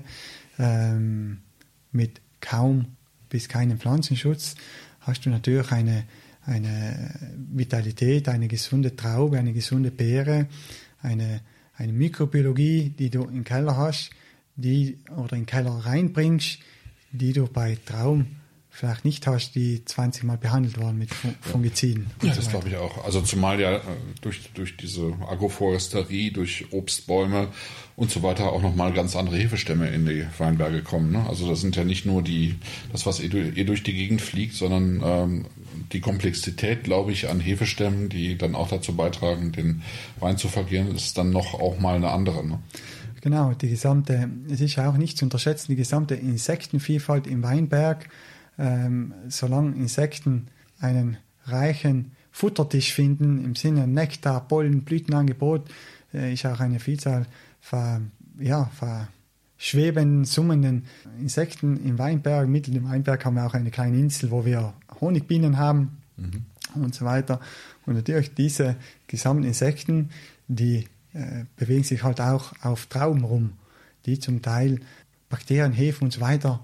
mit kaum bis keinem Pflanzenschutz, hast du natürlich eine Vitalität, eine gesunde Traube, eine gesunde Beere, eine Mikrobiologie, die du im Keller hast, oder in den Keller reinbringst, die du bei Trauben vielleicht nicht hast, die 20 Mal behandelt worden mit Fungiziden. Ja, das glaube ich auch. Also zumal ja durch diese Agroforesterie, durch Obstbäume und so weiter auch nochmal ganz andere Hefestämme in die Weinberge kommen. Ne? Also das sind ja nicht nur das, was durch die Gegend fliegt, sondern die Komplexität, glaube ich, an Hefestämmen, die dann auch dazu beitragen, den Wein zu vergären, ist dann noch auch mal eine andere. Ne? Genau, es ist auch nicht zu unterschätzen, die gesamte Insektenvielfalt im Weinberg. Solange Insekten einen reichen Futtertisch finden, im Sinne Nektar, Pollen, Blütenangebot, ist auch eine Vielzahl schwebenden, summenden Insekten im Weinberg. Mitten im Weinberg haben wir auch eine kleine Insel, wo wir Honigbienen haben und so weiter. Und natürlich diese gesamten Insekten, die bewegen sich halt auch auf Trauben rum, die zum Teil Bakterien, Hefen und so weiter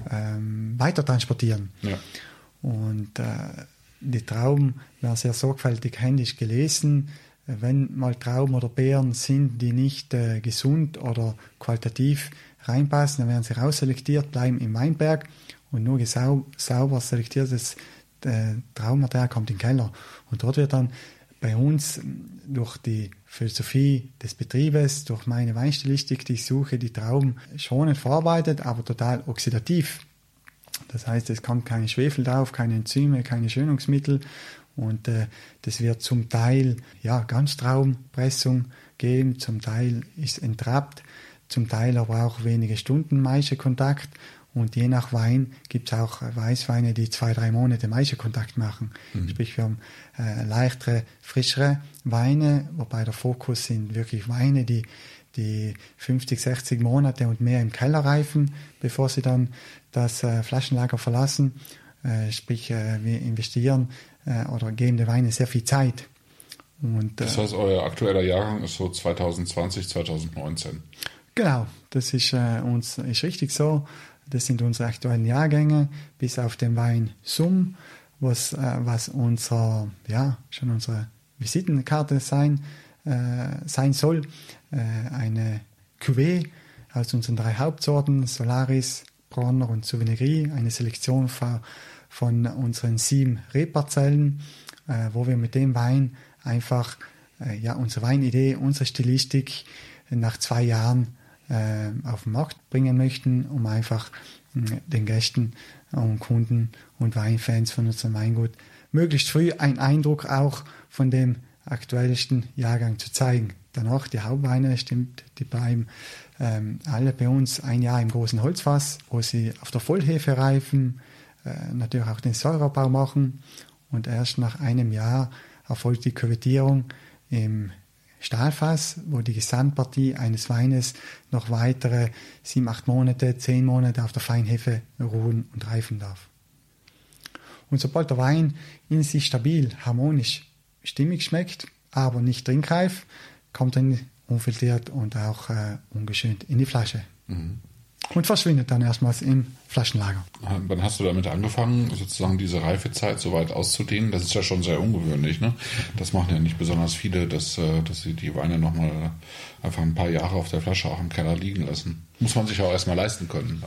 weiter transportieren. Ja. Und die Trauben werden sehr sorgfältig händisch gelesen. Wenn mal Trauben oder Beeren sind, die nicht gesund oder qualitativ reinpassen, dann werden sie rausselektiert, bleiben im Weinberg und nur sauber selektiertes Traubenmaterial kommt in den Keller. Und dort wird dann bei uns durch die Philosophie des Betriebes, durch meine Weinstilistik, die ich suche, die Trauben schonend verarbeitet, aber total oxidativ. Das heißt, es kommt kein Schwefel drauf, keine Enzyme, keine Schönungsmittel. Und das wird zum Teil Ganztraubenpressung geben, zum Teil ist entrappt, zum Teil aber auch wenige Stunden Maischekontakt. Und je nach Wein gibt es auch Weißweine, die 2-3 Monate Maischekontakt machen. Sprich, wir haben leichtere, frischere Weine, wobei der Fokus sind wirklich Weine, die 50, 60 Monate und mehr im Keller reifen, bevor sie dann das Flaschenlager verlassen. Sprich, wir investieren oder geben den Weinen sehr viel Zeit. Und, das heißt, euer aktueller Jahrgang ist so 2020, 2019? Genau, das ist richtig so. Das sind unsere aktuellen Jahrgänge, bis auf den Wein Summ, was schon unsere Visitenkarte sein soll. Eine Cuvée aus unseren 3 Hauptsorten, Solaris, Bronner und Souvenir, eine Selektion von unseren 7 Rebparzellen, wo wir mit dem Wein einfach unsere Weinidee, unsere Stilistik nach 2 Jahren auf den Markt bringen möchten, um einfach den Gästen und Kunden und Weinfans von unserem Weingut möglichst früh einen Eindruck auch von dem aktuellsten Jahrgang zu zeigen. Danach die Hauptweine, die bleiben alle bei uns 1 Jahr im großen Holzfass, wo sie auf der Vollhefe reifen, natürlich auch den Säureabbau machen und erst nach einem Jahr erfolgt die Küvettierung im Stahlfass, wo die Gesamtpartie eines Weines noch weitere 7-8 Monate, 10 Monate auf der Feinhefe ruhen und reifen darf. Und sobald der Wein in sich stabil, harmonisch, stimmig schmeckt, aber nicht trinkreif, kommt er unfiltriert und auch ungeschönt in die Flasche. Und verschwindet dann erstmals im Flaschenlager. Wann hast du damit angefangen, sozusagen diese Reifezeit so weit auszudehnen? Das ist ja schon sehr ungewöhnlich, ne? Das machen ja nicht besonders viele, dass sie die Weine nochmal einfach ein paar Jahre auf der Flasche auch im Keller liegen lassen. Muss man sich auch erstmal leisten können.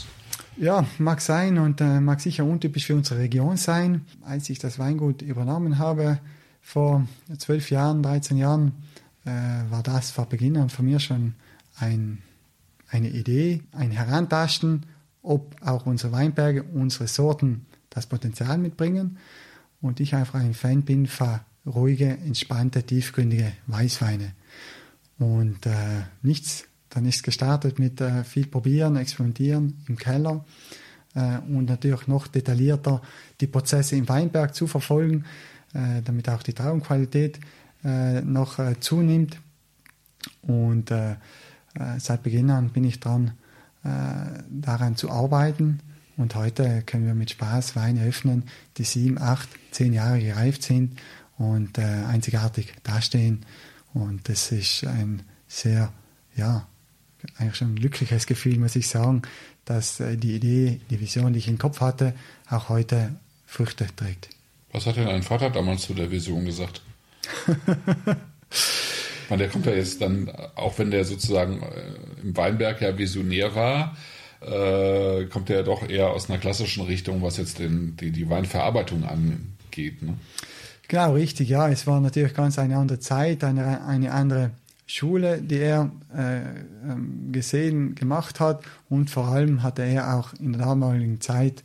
Ja, mag sein und mag sicher untypisch für unsere Region sein. Als ich das Weingut übernommen habe, vor 12 Jahren, 13 Jahren, war das vor Beginn an von mir schon eine Idee, ein Herantasten, ob auch unsere Weinberge, unsere Sorten das Potenzial mitbringen. Und ich einfach ein Fan bin für ruhige, entspannte, tiefgründige Weißweine. Und dann ist gestartet mit viel Probieren, Experimentieren im Keller und natürlich noch detaillierter die Prozesse im Weinberg zu verfolgen, damit auch die Traubenqualität noch zunimmt. Und seit Beginn an bin ich dran, daran zu arbeiten. Und heute können wir mit Spaß Weine öffnen, die 7, 8, 10 Jahre gereift sind und einzigartig dastehen. Und das ist ein sehr, eigentlich schon ein glückliches Gefühl, muss ich sagen, dass die Idee, die Vision, die ich im Kopf hatte, auch heute Früchte trägt. Was hat denn dein Vater damals zu der Vision gesagt? Der kommt ja jetzt dann, auch wenn der sozusagen im Weinberg ja visionär war, kommt der ja doch eher aus einer klassischen Richtung, was jetzt die Weinverarbeitung angeht. Ne? Genau, richtig, ja. Es war natürlich ganz eine andere Zeit, eine andere Schule, die er gemacht hat, und vor allem hatte er auch in der damaligen Zeit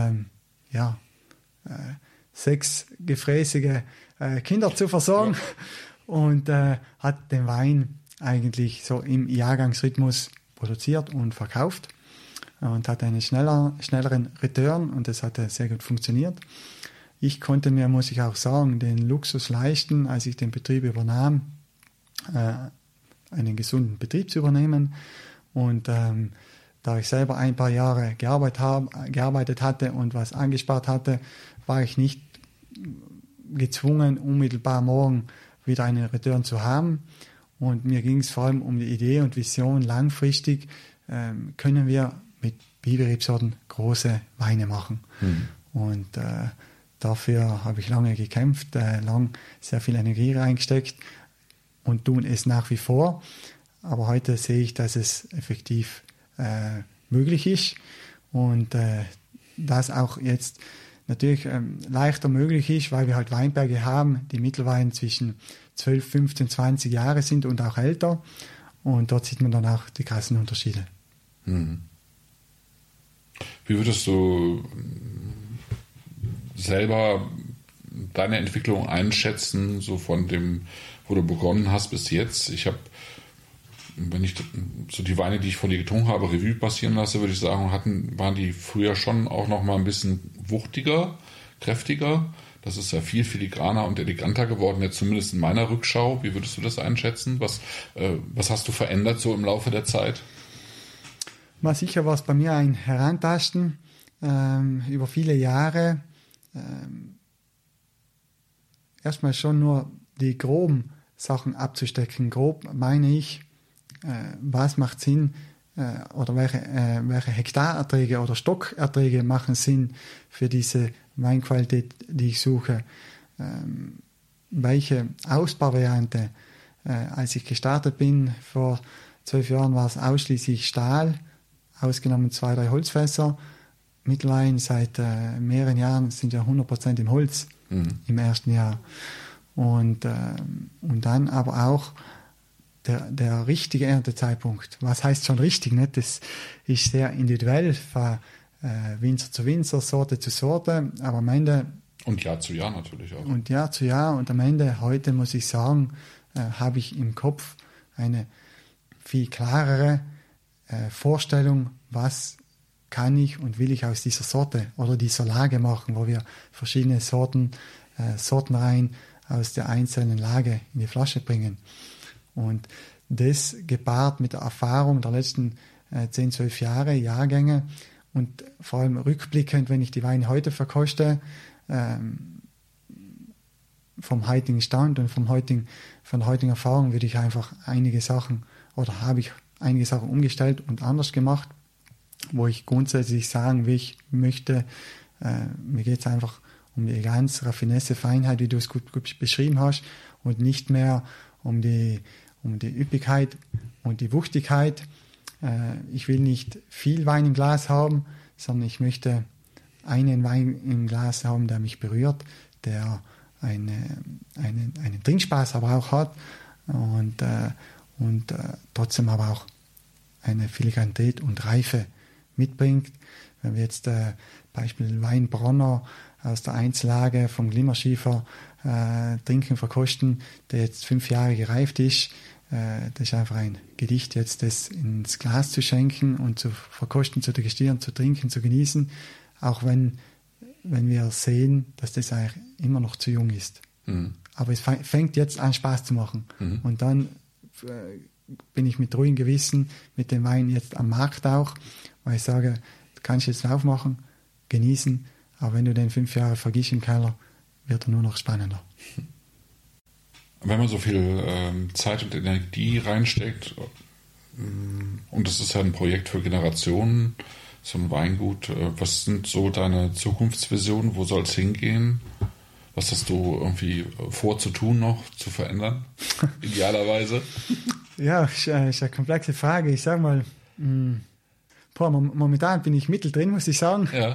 6 gefräßige Kinder zu versorgen. Ja. Und hat den Wein eigentlich so im Jahrgangsrhythmus produziert und verkauft und hatte einen schnelleren Return, und das hat sehr gut funktioniert. Ich konnte mir, muss ich auch sagen, den Luxus leisten, als ich den Betrieb übernahm, einen gesunden Betrieb zu übernehmen Und da ich selber ein paar Jahre gearbeitet hatte und was angespart hatte, war ich nicht gezwungen, unmittelbar morgen wieder einen Return zu haben. Und mir ging es vor allem um die Idee und Vision, langfristig können wir mit Biberrebsorten große Weine machen. Und dafür habe ich lange gekämpft, lang sehr viel Energie reingesteckt und tun es nach wie vor. Aber heute sehe ich, dass es effektiv möglich ist und das auch jetzt natürlich leichter möglich ist, weil wir halt Weinberge haben, die mittlerweile zwischen 12, 15, 20 Jahre sind und auch älter. Und dort sieht man dann auch die krassen Unterschiede. Wie würdest du selber deine Entwicklung einschätzen, so von dem, wo du begonnen hast bis jetzt? Ich habe, wenn ich so die Weine, die ich von dir getrunken habe, Revue passieren lasse, würde ich sagen, waren die früher schon auch noch mal ein bisschen wuchtiger, kräftiger. Das ist ja viel filigraner und eleganter geworden, jetzt zumindest in meiner Rückschau. Wie würdest du das einschätzen? Was hast du verändert so im Laufe der Zeit? Mal sicher war es bei mir ein Herantasten über viele Jahre. Erstmal schon nur die groben Sachen abzustecken. Grob meine ich, was macht Sinn oder welche Hektarerträge oder Stockerträge machen Sinn für diese Weinqualität, die ich suche. Welche Ausbauvariante. Als ich gestartet bin, vor 12 Jahren war es ausschließlich Stahl, ausgenommen 2, 3 Holzfässer. Mittlerweile seit mehreren Jahren sind wir 100% im Holz im ersten Jahr. Und dann aber auch der richtige Erntezeitpunkt. Was heißt schon richtig? Nicht? Das ist sehr individuell, von Winzer zu Winzer, Sorte zu Sorte, aber am Ende... Und Jahr zu Jahr natürlich auch. Und Jahr zu Jahr. Und am Ende, heute muss ich sagen, habe ich im Kopf eine viel klarere Vorstellung, was kann ich und will ich aus dieser Sorte oder dieser Lage machen, wo wir verschiedene Sortenreihen aus der einzelnen Lage in die Flasche bringen. Und das gepaart mit der Erfahrung der letzten 10, 12 Jahre, Jahrgänge und vor allem rückblickend, wenn ich die Weine heute verkoste, vom heutigen Stand und von der heutigen Erfahrung würde ich einfach einige Sachen oder habe ich einige Sachen umgestellt und anders gemacht, wo ich grundsätzlich sagen will, ich möchte, mir geht es einfach um die Eleganz, Raffinesse, Feinheit, wie du es gut beschrieben hast und nicht mehr um die Üppigkeit und die Wuchtigkeit. Ich will nicht viel Wein im Glas haben, sondern ich möchte einen Wein im Glas haben, der mich berührt, der einen Trinkspaß aber auch hat und trotzdem aber auch eine Filigranität und Reife mitbringt. Wenn wir jetzt Beispiel Weinbronner aus der Einzellage vom Glimmerschiefer trinken, verkosten, der jetzt 5 Jahre gereift ist, das ist einfach ein Gedicht, jetzt das ins Glas zu schenken und zu verkosten, zu degustieren, zu trinken, zu genießen, auch wenn wir sehen, dass das eigentlich immer noch zu jung ist. Aber es fängt jetzt an, Spaß zu machen. Und dann bin ich mit ruhigem Gewissen mit dem Wein jetzt am Markt auch, weil ich sage, du kannst jetzt aufmachen, genießen, aber wenn du den 5 Jahre vergisst im Keller, wird er nur noch spannender. Wenn man so viel Zeit und Energie reinsteckt, und das ist ja ein Projekt für Generationen, so ein Weingut, was sind so deine Zukunftsvisionen? Wo soll es hingehen? Was hast du irgendwie vor zu tun noch, zu verändern? Idealerweise? Ja, ist eine komplexe Frage. Ich sage mal, momentan bin ich mittendrin, muss ich sagen. Ja.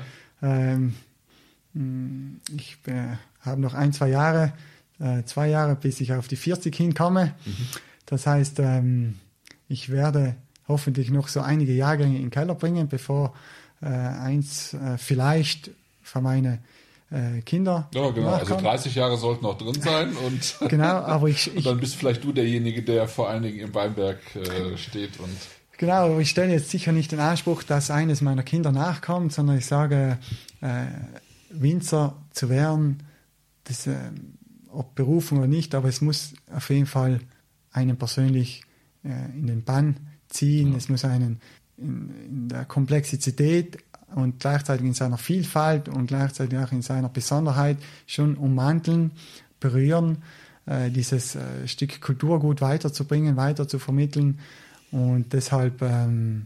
Ich habe noch 1, 2 Jahre, 2 Jahre, bis ich auf die 40 hinkomme. Das heißt, ich werde hoffentlich noch so einige Jahrgänge in den Keller bringen, bevor eins vielleicht von meinen Kinder. Ja, genau. nachkommt. Also 30 Jahre sollten noch drin sein und, genau, aber und dann bist vielleicht du derjenige, der vor allen Dingen im Weinberg steht. Und genau, aber ich stelle jetzt sicher nicht den Anspruch, dass eines meiner Kinder nachkommt, sondern ich sage, Winzer zu werden, das, ob Berufung oder nicht, aber es muss auf jeden Fall einen persönlich in den Bann ziehen, es muss einen in der Komplexität und gleichzeitig in seiner Vielfalt und gleichzeitig auch in seiner Besonderheit schon ummanteln, berühren, dieses Stück Kulturgut weiterzubringen, weiter zu vermitteln. Und deshalb, wenn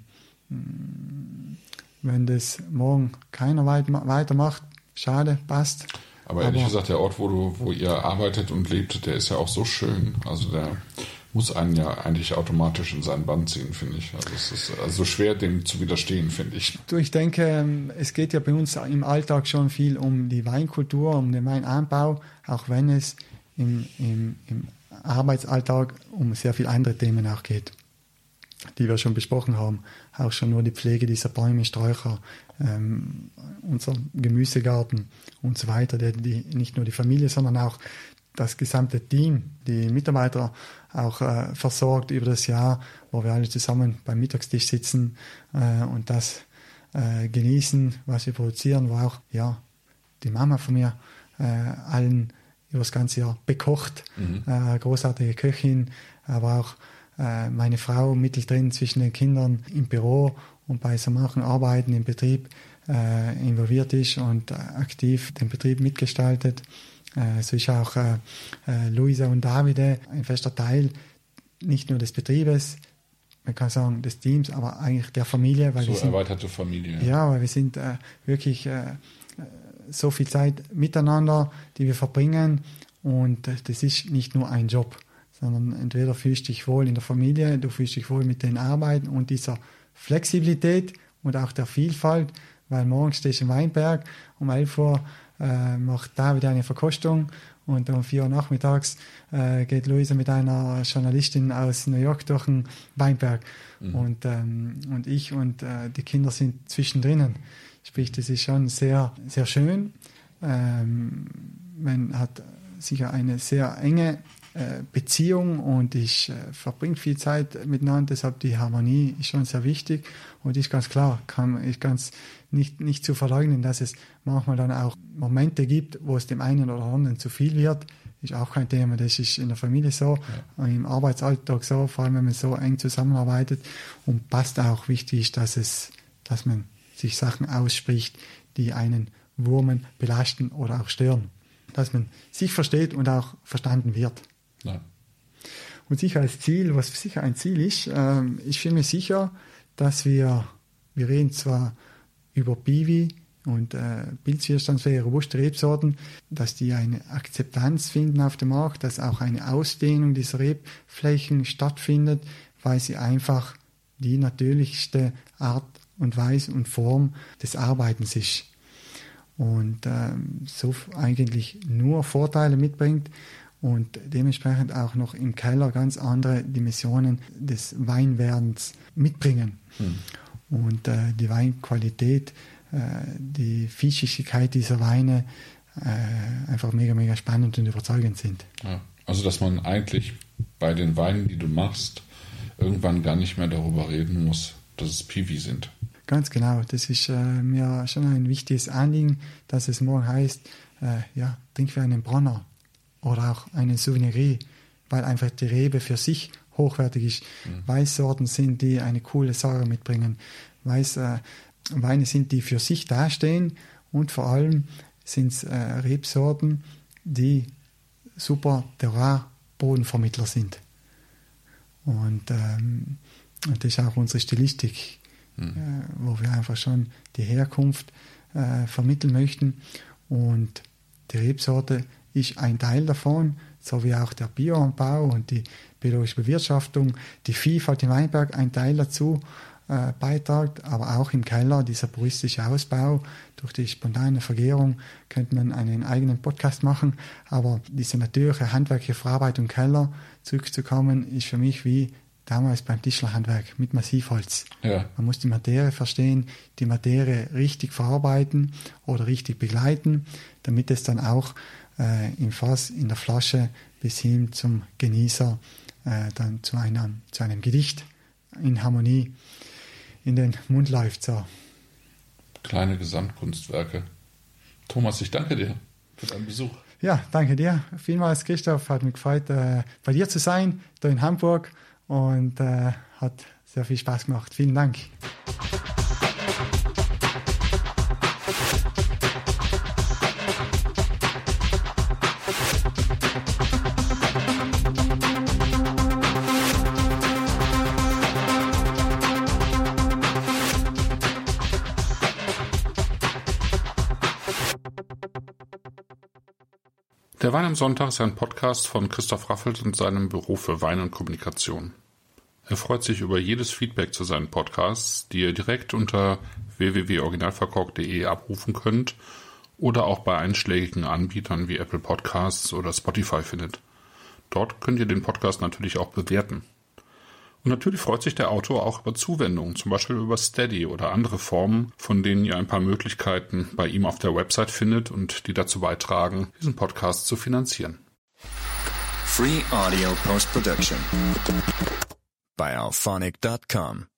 das morgen keiner weitermacht, schade, passt. Aber ehrlich gesagt, der Ort, wo ihr arbeitet und lebt, der ist ja auch so schön. Also der muss einen ja eigentlich automatisch in seinen Bann ziehen, finde ich. Also es ist also schwer, dem zu widerstehen, finde ich. Ich denke, es geht ja bei uns im Alltag schon viel um die Weinkultur, um den Weinanbau, auch wenn es im Arbeitsalltag um sehr viele andere Themen auch geht, die wir schon besprochen haben. Auch schon nur die Pflege dieser Bäume, Sträucher, unser Gemüsegarten und so weiter, die nicht nur die Familie, sondern auch das gesamte Team, die Mitarbeiter auch versorgt über das Jahr, wo wir alle zusammen beim Mittagstisch sitzen und das genießen, was wir produzieren, wo auch die Mama von mir allen über das ganze Jahr bekocht, großartige Köchin, aber auch meine Frau mittendrin zwischen den Kindern im Büro und bei so manchen Arbeiten im Betrieb involviert ist und aktiv den Betrieb mitgestaltet. So ist auch Luisa und Davide ein fester Teil nicht nur des Betriebes, man kann sagen des Teams, aber eigentlich der Familie. Weil so wir sind, erweiterte Familie. Ja, weil wir sind wirklich so viel Zeit miteinander, die wir verbringen, und das ist nicht nur ein Job, sondern entweder fühlst du dich wohl in der Familie, du fühlst dich wohl mit den Arbeiten und dieser Flexibilität und auch der Vielfalt, weil morgens stehst du im Weinberg, um 11 Uhr macht David eine Verkostung und um 4 Uhr nachmittags geht Luisa mit einer Journalistin aus New York durch den Weinberg und ich und die Kinder sind zwischendrin. Sprich, das ist schon sehr, sehr schön. Man hat sicher eine sehr enge Beziehung und ich verbringe viel Zeit miteinander, deshalb die Harmonie ist schon sehr wichtig und ist ganz klar, ist ganz nicht zu verleugnen, dass es manchmal dann auch Momente gibt, wo es dem einen oder anderen zu viel wird, ist auch kein Thema, das ist in der Familie so, im Arbeitsalltag so, vor allem wenn man so eng zusammenarbeitet, und passt auch wichtig ist, dass man sich Sachen ausspricht, die einen wurmen, belasten oder auch stören, dass man sich versteht und auch verstanden wird. Ja. Und sicher als Ziel, was sicher ein Ziel ist, ich bin mir sicher, dass wir reden zwar über Piwi und pilzwiderstandsfähige robuste Rebsorten, dass die eine Akzeptanz finden auf dem Markt, dass auch eine Ausdehnung dieser Rebflächen stattfindet, weil sie einfach die natürlichste Art und Weise und Form des Arbeitens ist. Und so eigentlich nur Vorteile mitbringt und dementsprechend auch noch im Keller ganz andere Dimensionen des Weinwerdens mitbringen. Und die Weinqualität, die Vielschichtigkeit dieser Weine einfach mega, mega spannend und überzeugend sind. Ja, also dass man eigentlich bei den Weinen, die du machst, irgendwann gar nicht mehr darüber reden muss, dass es Piwi sind. Ganz genau, das ist mir schon ein wichtiges Anliegen, dass es morgen heißt, trink für einen Bronner oder auch einen Souvenirie, weil einfach die Rebe für sich hochwertig ist. Weißsorten sind, die eine coole Säure mitbringen. Weine sind, die für sich dastehen, und vor allem sind es Rebsorten, die super Terroir-Bodenvermittler sind. Und das ist auch unsere Stilistik, wo wir einfach schon die Herkunft vermitteln möchten. Und die Rebsorte ist ein Teil davon, so wie auch der Bioanbau und die biologische Bewirtschaftung, die Vielfalt im Weinberg ein Teil dazu beiträgt, aber auch im Keller dieser puristische Ausbau durch die spontane Vergärung könnte man einen eigenen Podcast machen, aber diese natürliche handwerkliche Verarbeitung im Keller zurückzukommen, ist für mich wie damals beim Tischlerhandwerk mit Massivholz. Ja. Man muss die Materie verstehen, die Materie richtig verarbeiten oder richtig begleiten, damit es dann auch im Fass, in der Flasche bis hin zum Genießer dann zu einem Gedicht in Harmonie in den Mund läuft. So. Kleine Gesamtkunstwerke. Thomas, ich danke dir für deinen Besuch. Ja, danke dir. Vielmals, Christoph, hat mich gefreut, bei dir zu sein, da in Hamburg. und hat sehr viel Spaß gemacht. Vielen Dank. Der Wein am Sonntag ist ein Podcast von Christoph Raffelt und seinem Büro für Wein und Kommunikation. Er freut sich über jedes Feedback zu seinen Podcasts, die ihr direkt unter www.originalverkorkt.de abrufen könnt oder auch bei einschlägigen Anbietern wie Apple Podcasts oder Spotify findet. Dort könnt ihr den Podcast natürlich auch bewerten. Und natürlich freut sich der Autor auch über Zuwendungen, zum Beispiel über Steady oder andere Formen, von denen ihr ein paar Möglichkeiten bei ihm auf der Website findet und die dazu beitragen, diesen Podcast zu finanzieren. Free Audio Post-Production by Alphonic.com